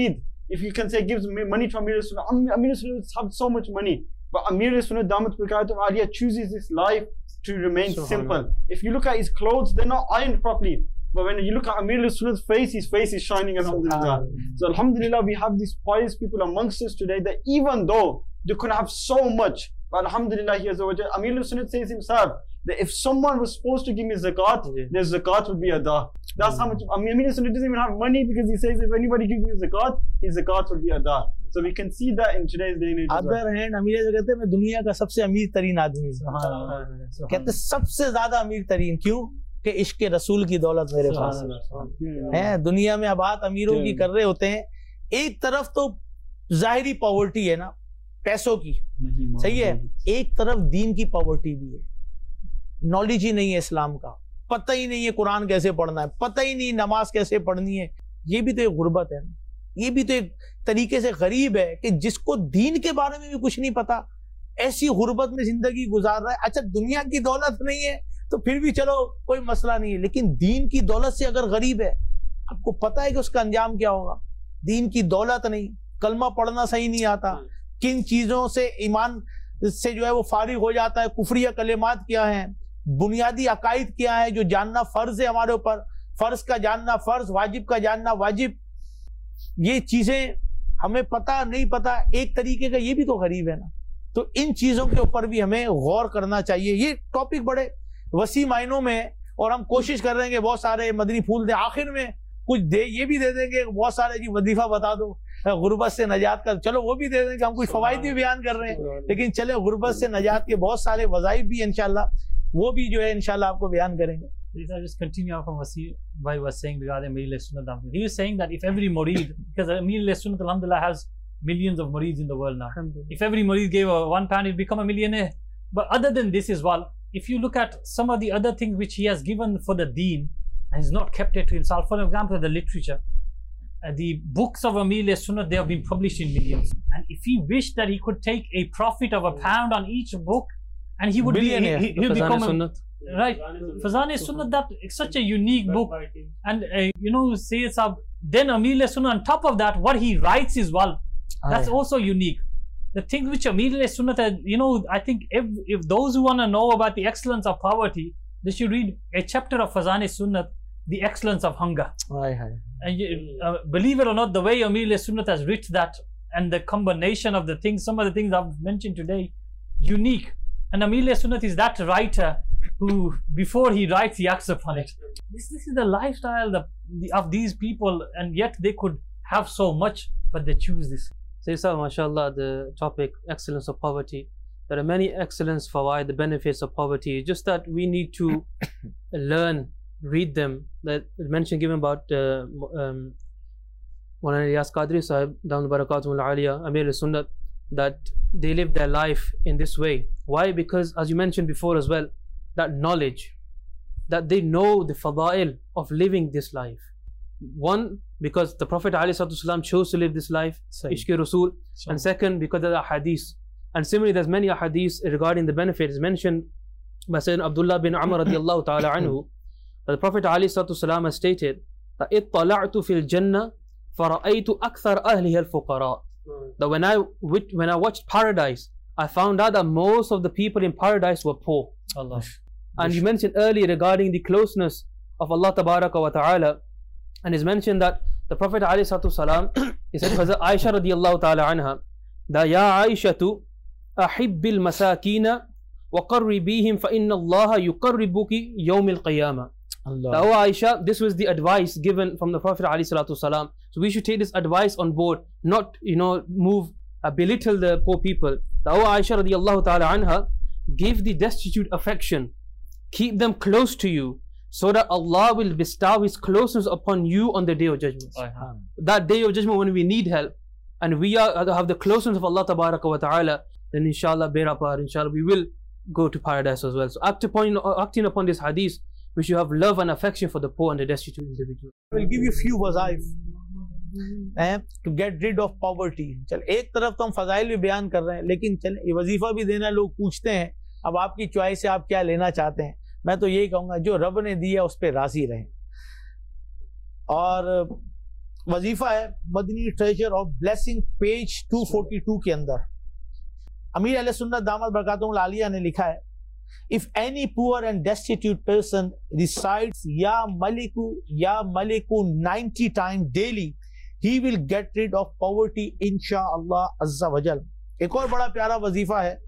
if you can say gives money to Amir Sunnah, Amir Sunnah have so much money, but Amir Sunnah Damat Barakatum Aliyah chooses this life to remain simple. If you look at his clothes, they're not ironed properly. But when you look at Amir Sunnah's face, his face is shining, alhamdulillah. So alhamdulillah, we have these pious people amongst us today that even though they could have so much, but alhamdulillah, he has Amir Sunnah says himself that if someone was supposed to give me zakat, yeah. their zakat would be adah. That's how much. Amir Sunnah doesn't even have money, because he says if anybody gives me zakat, his zakat would be adah. So we can see that in today's day and age. Other hand, Amir जो कहते हैं मैं दुनिया का सबसे अमीर तरीन आदमी हूँ. कहते सबसे ज़्यादा अमीर तरीन क्यों? कि इश्क रसूल की दौलत मेरे पास है. दुनिया में अब बात अमीरों की कर रहे होते हैं. एक तरफ तो जाहिरी पॉवर्टी है ना, पैसों की, सही है. एक तरफ दीन की पॉवर्टी भी है. नॉलेज ही नहीं है इस्लाम का, पता ही नहीं है कुरान कैसे पढ़ना है, पता ही नहीं नमाज कैसे पढ़नी है. ये भी तो एक गुर्बत है. ये भी तो एक तरीके से गरीब है कि जिसको दीन के बारे में भी कुछ नहीं पता, ऐसी गुर्बत में जिंदगी गुजार रहा है. अच्छा, दुनिया की दौलत नहीं है तो फिर भी चलो कोई मसला नहीं है, लेकिन दीन की दौलत से अगर गरीब है, आपको पता है कि उसका अंजाम क्या होगा. दीन की दौलत नहीं, कलमा पढ़ना सही नहीं आता, किन चीजों से ईमान से जो है वो फारिग हो जाता है, कुफरिया कलेमात क्या है, बुनियादी अकायद क्या है जो जानना फर्ज है हमारे ऊपर, फर्ज का जानना फर्ज, वाजिब का जानना वाजिब, ये चीजें हमें पता नहीं पता. एक तरीके का ये भी तो गरीब है ना. तो इन चीजों के ऊपर भी हमें गौर करना चाहिए. ये टॉपिक बड़े वसी मायनों में है और हम कोशिश कर रहे हैं कि बहुत सारे मदनी फूल दे, आखिर में कुछ दे, ये भी दे देंगे बहुत सारे जी वजीफा बता दो गुर्बत से नजात का, चलो वो भी दे देंगे. हम कुछ फवाइद भी बयान कर रहे हैं, लेकिन चले गुर्बत से नजात के बहुत सारे वज़ाइफ भी इंशाल्लाह, वो भी जो है इंशाल्लाह आपको बयान करेंगे. I'll just continue from what Bhai was saying regarding Amir Sunnah. He was saying that if every murid, because Amir Sunnah alhamdulillah has millions of murids in the world now, if every murid gave a one pound, he'd become a millionaire. But other than this as well, if you look at some of the other things which he has given for the deen and he's not kept it to himself, for example, the literature, uh, the books of Amir Sunnah, they have been published in millions. And if he wished that he could take a profit of a pound on each book, and he would be, he, he, he'll become a, right, Fazan Sunnah, that it's such a unique book. And uh, you know, say Sahab, then Amir Sunnah, on top of that, what he writes as well, that's also unique. The thing which Amir Sunnah, you know, I think if, if those who want to know about the excellence of poverty, they should read a chapter of Fazan Sunnah, the excellence of hunger. Aye, aye. And you, uh, believe it or not, the way Amir Sunnah has written that, and the combination of the things, some of the things I've mentioned today, unique. And Amir Sunnah is that writer who, before he writes, he acts upon it. This, this is the lifestyle the, the, of these people, and yet they could have so much, but they choose this. So, so mashallah, the topic, excellence of poverty. There are many excellence fawaid, the benefits of poverty. Just that we need to learn, read them. That mention given about uh, um, Maulana Ilyas Qadri Sahib, Damat Barakatum Al-Aliyah, Amir Sunnah, that they live their life in this way. Why? Because as you mentioned before as well, that knowledge, that they know the fada'il of living this life. One, because the Prophet ﷺ chose to live this life, Ishq Rasul, and second, because of the hadith. And similarly, there's many hadiths regarding the benefits mentioned by Sayyidina Abdullah bin Umar radiallahu ta'ala anhu. The Prophet ﷺ has stated that اطلعت في الجنة فرأيت أكثر أهلها الفقراء. That when I when I watched paradise, I found out that most of the people in paradise were poor. Allah. And you mentioned earlier regarding the closeness of Allah Tabaraka wa Ta'ala, and it's mentioned that the Prophet ﷺ, he said, Aisha radiallahu ta'ala anha, that Ya Aishatu ahibbil masakina wa qarribihim fa inna Allah yuqarribuki yawm al-qiyamah. Allah. Oh Aisha, this was the advice given from the Prophet ﷺ. So we should take this advice on board, not, you know, move, uh, belittle the poor people. Oh Aisha radiallahu ta'ala anha, give the destitute affection, keep them close to you, so that Allah will bestow His closeness upon you on the Day of Judgment. That Day of Judgment when we need help, and we are, have the closeness of Allah Tabaraka wa Ta'ala, then inshallah, Berapar, inshallah, we will go to paradise as well. So act upon, acting upon this hadith, we should have love and affection for the poor and the destitute individual. I will give you few wazaif eh, to get rid of poverty. चल एक तरफ तो हम फजाइल भी बयान कर रहे हैं, लेकिन चल ये वजीफा भी देना लोग पूछते हैं. अब आपकी चॉइस है, आप क्या लेना चाहते हैं. मैं तो यही कहूँगा जो रब ने दिया उस पर राजी रहें, और وظیفہ ہے Madani treasure of blessing page دو سو بانچ کے اندر. امیر اہل سنت دامت برکاتہم العالیہ نے لکھا ہے if any poor and destitute person recites Ya Maliku Ya Maliku ninety times daily, he will get rid of poverty inshallah azza wa jal. ایک اور بڑا پیارا وظیفہ ہے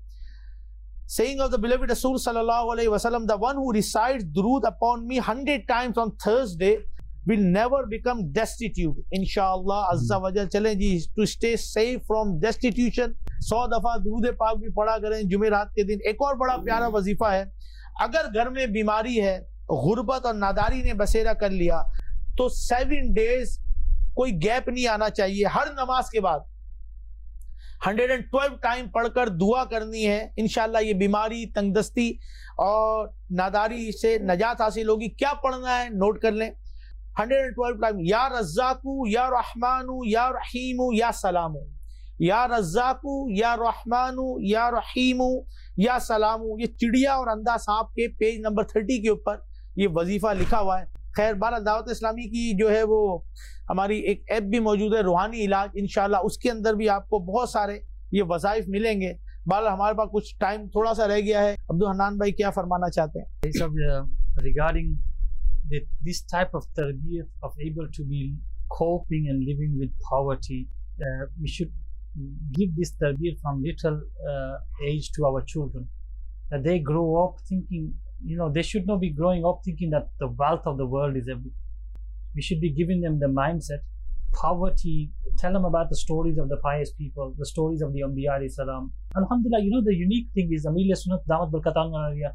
saying of the beloved Rasul sallallahu alayhi wa sallam, the one who recites durood upon me hundred times on Thursday will never become destitute inshallah azza wa jal. چلیں جی, to stay safe from destitution سو دفعہ درود پاک بھی پڑھا کریں جمعرات کے دن. ایک اور بڑا پیارا وظیفہ ہے, اگر گھر میں بیماری ہے, غربت اور ناداری نے بسیرا کر لیا, تو سیون ڈیز کوئی گیپ نہیں آنا چاہیے. ہر نماز کے بعد ہنڈریڈ اینڈ ٹویلو ٹائم پڑھ کر دعا کرنی ہے. انشاءاللہ یہ بیماری, تنگ دستی اور ناداری سے نجات حاصل ہوگی. کیا پڑھنا ہے نوٹ کر لیں, ہنڈریڈ اینڈ ٹویلو ٹائم یا رزاقو یا رحمانو یا رحیمو یا سلامو, یا رزاقو یا رحمانو یا رحیمو یا سلامو. یہ چڑیا اور اندھا سانپ کے پیج نمبر تھرٹی کے اوپر یہ وظیفہ لکھا ہوا ہے. خیر بارہ دعوت اسلامی کی جو ہے وہ ہماری ایک ایپ بھی موجود ہے, روحانی علاج, انشاءاللہ اس کے اندر بھی آپ کو بہت سارے یہ وظائف ملیں گے. بہرحال ہمارے پاس کچھ ٹائم تھوڑا سا رہ گیا ہے. عبدالحنان بھائی کیا فرمانا چاہتے ہیں regarding this type of tarbiyat of able to be coping and living with poverty? uh, we should give this tarbiyat from little uh, age to our children, that they grow up thinking, you know, they should not be growing up thinking that the wealth of the world is everything. We should be giving them the mindset, poverty, tell them about the stories of the pious people, the stories of the Anbiya alayhi salam. Alhamdulillah, you know, the unique thing is Amir Sunnat Damat Barkatan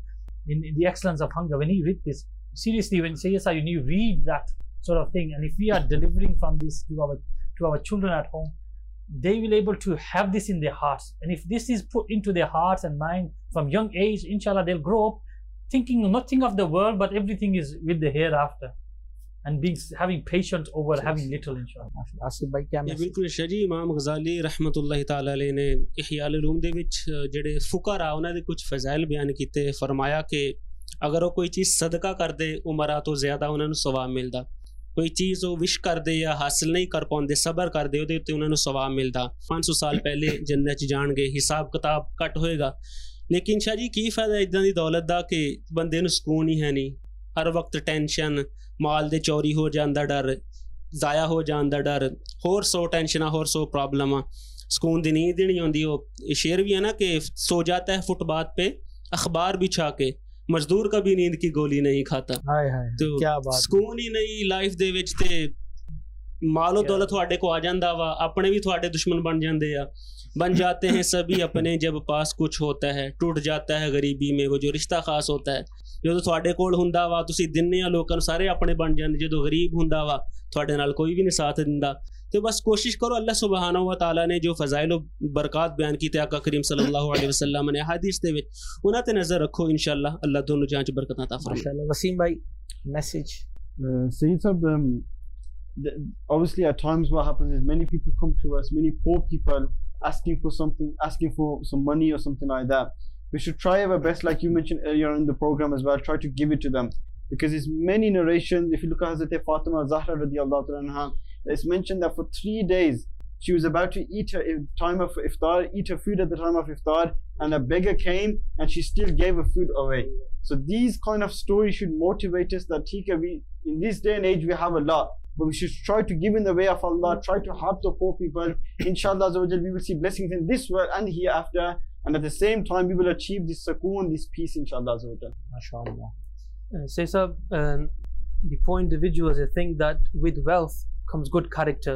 in, in the excellence of hunger, when he read this, seriously, when you say yes, when you read that sort of thing, and if we are delivering from this to our to our children at home, they will able to have this in their hearts. And if this is put into their hearts and mind from young age, inshallah they'll grow up thinking nothing of the world, but everything is with the hereafter, and being having patience over having little, inshallah. Asif بھائی کیا یہ بالکل شجی امام غزالی رحمت اللہ تعالی علیہ نے احیاء العلوم دے وچ جڑے فقراء انہاں دے کچھ فضائل بیان کیتے. فرمایا کہ اگر وہ کوئی چیز صدقہ کر دے عمرہ تو زیادہ انہوں نے ثواب ملتا, کوئی چیز وہ وش کر دے یا حاصل نہیں کر پاؤندے صبر کر دے وہ انہوں نے ثواب ملتا. پانچ سو سال پہلے جنت چ جان گے, حساب کتاب کٹ ہوئے گا. لیکن شاہ جی کی فائدہ اداں دی دولت دا کہ بندے نو سکون ہی ہے نہیں, ہر وقت ٹینشن, مال دے چوری ہو جان دا ڈر, ضائع ہو جان دا ڈر, ہور سو ٹینشناں, ہور سو پرابلماں, سکون دی نیند نہیں ہوندی. وہ شعر بھی ہے نا کہ سو جاتا ہے فٹ پاتھ پہ اخبار بچھا کے, مزدور کا بھی نیند کی گولی نہیں کھاتا. تو کیا بات, سکون ہی نہیں لائف دے وچ. تے مال و دولت تھوڑے کو آ جاندا وا, اپنے بھی تھوڑے دشمن بن جاندے آ, بن جاتے ہیں سبھی اپنے جب پاس کچھ ہوتا ہے. ٹوٹ جاتا ہے غریبی میں وہ جو رشتہ خاص ہوتا ہے. جو تھوڑے کول ہوندا وا تسی دننے آ لوکاں سارے اپنے بن جاندے, جدوں غریب ہوندا وا تھوڑے نال کوئی بھی نہیں ساتھ دیندا. تو بس کوشش کرو, اللہ سبحانہ و تعالیٰ نے جو فضائل و برکات بیان کیتے آقا کریم صلی اللہ علیہ وسلم نے حدیث دے وچ, انہاں تے نظر رکھو, انشاءاللہ اللہ دونوں جہاں چ برکت عطا فرمائے. ماشاءاللہ. وسیم بھائی message. Sayyid Sahab, um, obviously at times what happens is many people come to us, many poor people asking for something, asking for some money or something like that. We should try our best, like you mentioned earlier in the program as well, try to give it to them, because there's many narrations. If you look at Hazrat Fatima Zahra radiyallahu ta'ala anha, it's mentioned that for three days she was about to eat her time of iftar, eat her food at the time of iftar, and a beggar came and she still gave her food away. So these kind of stories should motivate us that tika, we in this day and age we have a lot, but we should try to give in the way of Allah, try to help the poor people. Inshallah we will see blessings in this world and hereafter, and at the same time we will achieve this sukoon, this peace, inshallah. MashaAllah. Uh, say sir, um, before individuals they think that with wealth comes good character,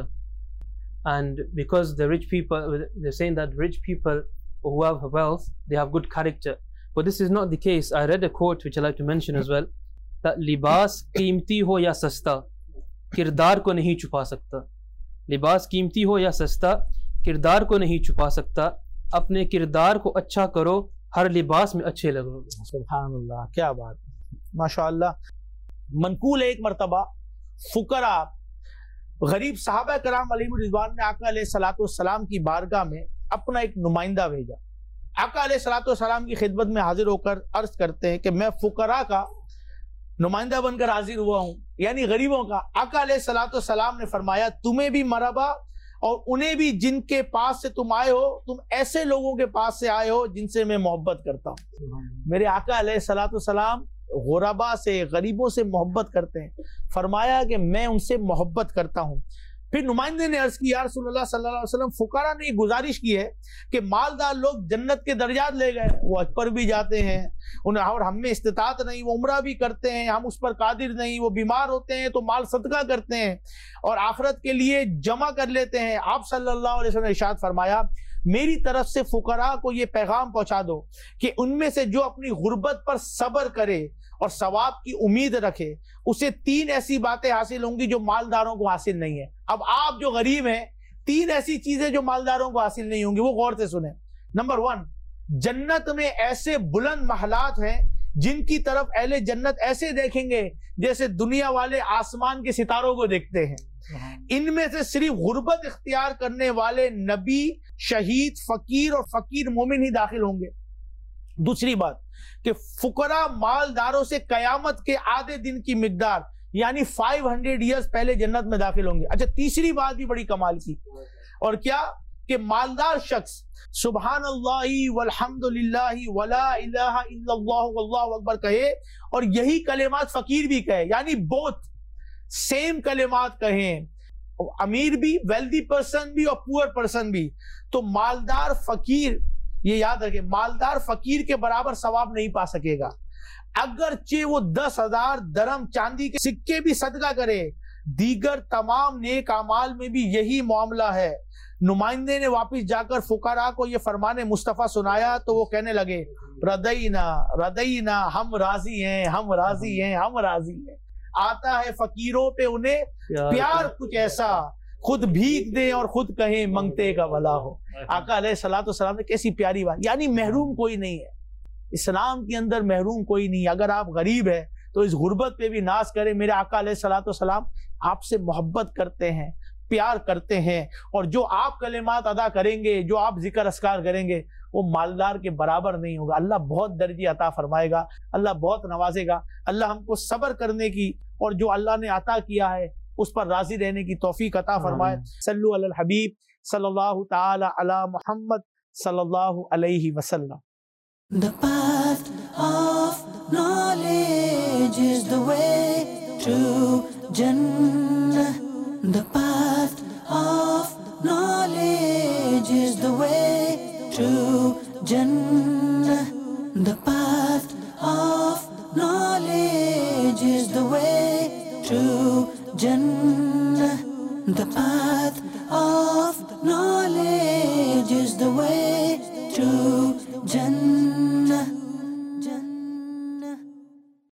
and because the rich people, they're saying that rich people who have wealth they have good character, but this is not the case. I read a quote which I like to mention as well, that libas qeemti ho ya sasta, kirdar ko nahi chupa sakta. libas qeemti ho ya sasta, kirdar ko nahi chupa sakta. اپنے کردار کو اچھا کرو, ہر لباس میں اچھے لگو. سبحان اللہ, کیا بات, ماشاءاللہ. منقول ایک مرتبہ فقراء غریب صحابہ کرام علیہم رضوان نے آقا علیہ الصلوۃ والسلام کی بارگاہ میں اپنا ایک نمائندہ بھیجا. آقا علیہ الصلوۃ والسلام کی خدمت میں حاضر ہو کر عرض کرتے ہیں کہ میں فقراء کا نمائندہ بن کر حاضر ہوا ہوں، یعنی غریبوں کا۔ آقا علیہ الصلوۃ والسلام نے فرمایا تمہیں بھی مرحبا اور انہیں بھی جن کے پاس سے تم آئے ہو، تم ایسے لوگوں کے پاس سے آئے ہو جن سے میں محبت کرتا ہوں۔ میرے آقا علیہ الصلوۃ والسلام غربا سے، غریبوں سے محبت کرتے ہیں، فرمایا کہ میں ان سے محبت کرتا ہوں۔ پھر نمائندے نے عرض کی یا رسول اللہ صلی اللہ علیہ وسلم، فقراء نے گزارش کی ہے کہ مالدار لوگ جنت کے درجات لے گئے، وہ حج پر بھی جاتے ہیں انہیں، اور ہم میں استطاعت نہیں، وہ عمرہ بھی کرتے ہیں، ہم اس پر قادر نہیں، وہ بیمار ہوتے ہیں تو مال صدقہ کرتے ہیں اور آخرت کے لیے جمع کر لیتے ہیں۔ آپ صلی اللہ علیہ وسلم نے ارشاد فرمایا میری طرف سے فقراء کو یہ پیغام پہنچا دو کہ ان میں سے جو اپنی غربت پر صبر کرے اور ثواب کی امید رکھے، اسے تین ایسی باتیں حاصل ہوں گی جو مالداروں کو حاصل نہیں ہے۔ اب آپ جو غریب ہیں، تین ایسی چیزیں جو مالداروں کو حاصل نہیں ہوں گی، وہ غور سے سنیں۔ نمبر ون، جنت میں ایسے بلند محلات ہیں جن کی طرف اہل جنت ایسے دیکھیں گے جیسے دنیا والے آسمان کے ستاروں کو دیکھتے ہیں۔ ان میں سے صرف غربت اختیار کرنے والے نبی، شہید، فقیر اور فقیر مومن ہی داخل ہوں گے۔ دوسری بات کہ فقراء مالداروں سے قیامت کے آدھے دن کی مقدار یعنی فائیو ہنڈریڈ ایئرز پہلے جنت میں داخل ہوں گے۔ اچھا، تیسری بات بھی بڑی کمال کی، اور کیا کہ مالدار شخص سبحان اللہ والحمد للہ ولا الہ الا اللہ واللہ اکبر کہے اور یہی کلمات فقیر بھی کہے، یعنی بوتھ سیم کلمات کہیں، امیر بھی، ویلدی پرسن بھی اور پور پرسن بھی۔ تو مالدار فقیر، یہ یاد رکھیں، مالدار فقیر کے برابر ثواب نہیں پا سکے گا، اگرچہ وہ دس ہزار درم چاندی کے سکے بھی صدقہ کرے۔ دیگر تمام نیک اعمال میں بھی یہی معاملہ ہے۔ نمائندے نے واپس جا کر فقراء کو یہ فرمان مصطفیٰ سنایا تو وہ کہنے لگے ردینا ردینا، ہم راضی ہیں، ہم راضی ہیں، ہم راضی ہیں۔ آتا ہے فقیروں پہ انہیں پیار کچھ ایسا، خود بھیک دیں اور خود کہیں منگتے کا بھلا ہو۔ آقا علیہ الصلوۃ والسلام نے کیسی پیاری بات، یعنی محروم کوئی نہیں ہے اسلام کے اندر، محروم کوئی نہیں۔ اگر آپ غریب ہیں تو اس غربت پہ بھی ناز کریں۔ میرے آقا علیہ الصلوۃ والسلام آپ سے محبت کرتے ہیں، پیار کرتے ہیں، اور جو آپ کلمات ادا کریں گے، جو آپ ذکر اذکار کریں گے، وہ مالدار کے برابر نہیں ہوگا۔ اللہ بہت درجے عطا فرمائے گا، اللہ بہت نوازے گا۔ اللہ ہم کو صبر کرنے کی اور جو اللہ نے عطا کیا ہے اس پر راضی رہنے کی توفیق عطا فرمائے۔ صلو علی الحبیب صلی اللہ تعالی علی محمد صلی اللہ علیہ وسلم۔ The path of knowledge is the way to Jannah. The path of knowledge is the way to Jannah. The path of knowledge is the way to Jannah. The path of knowledge is the way to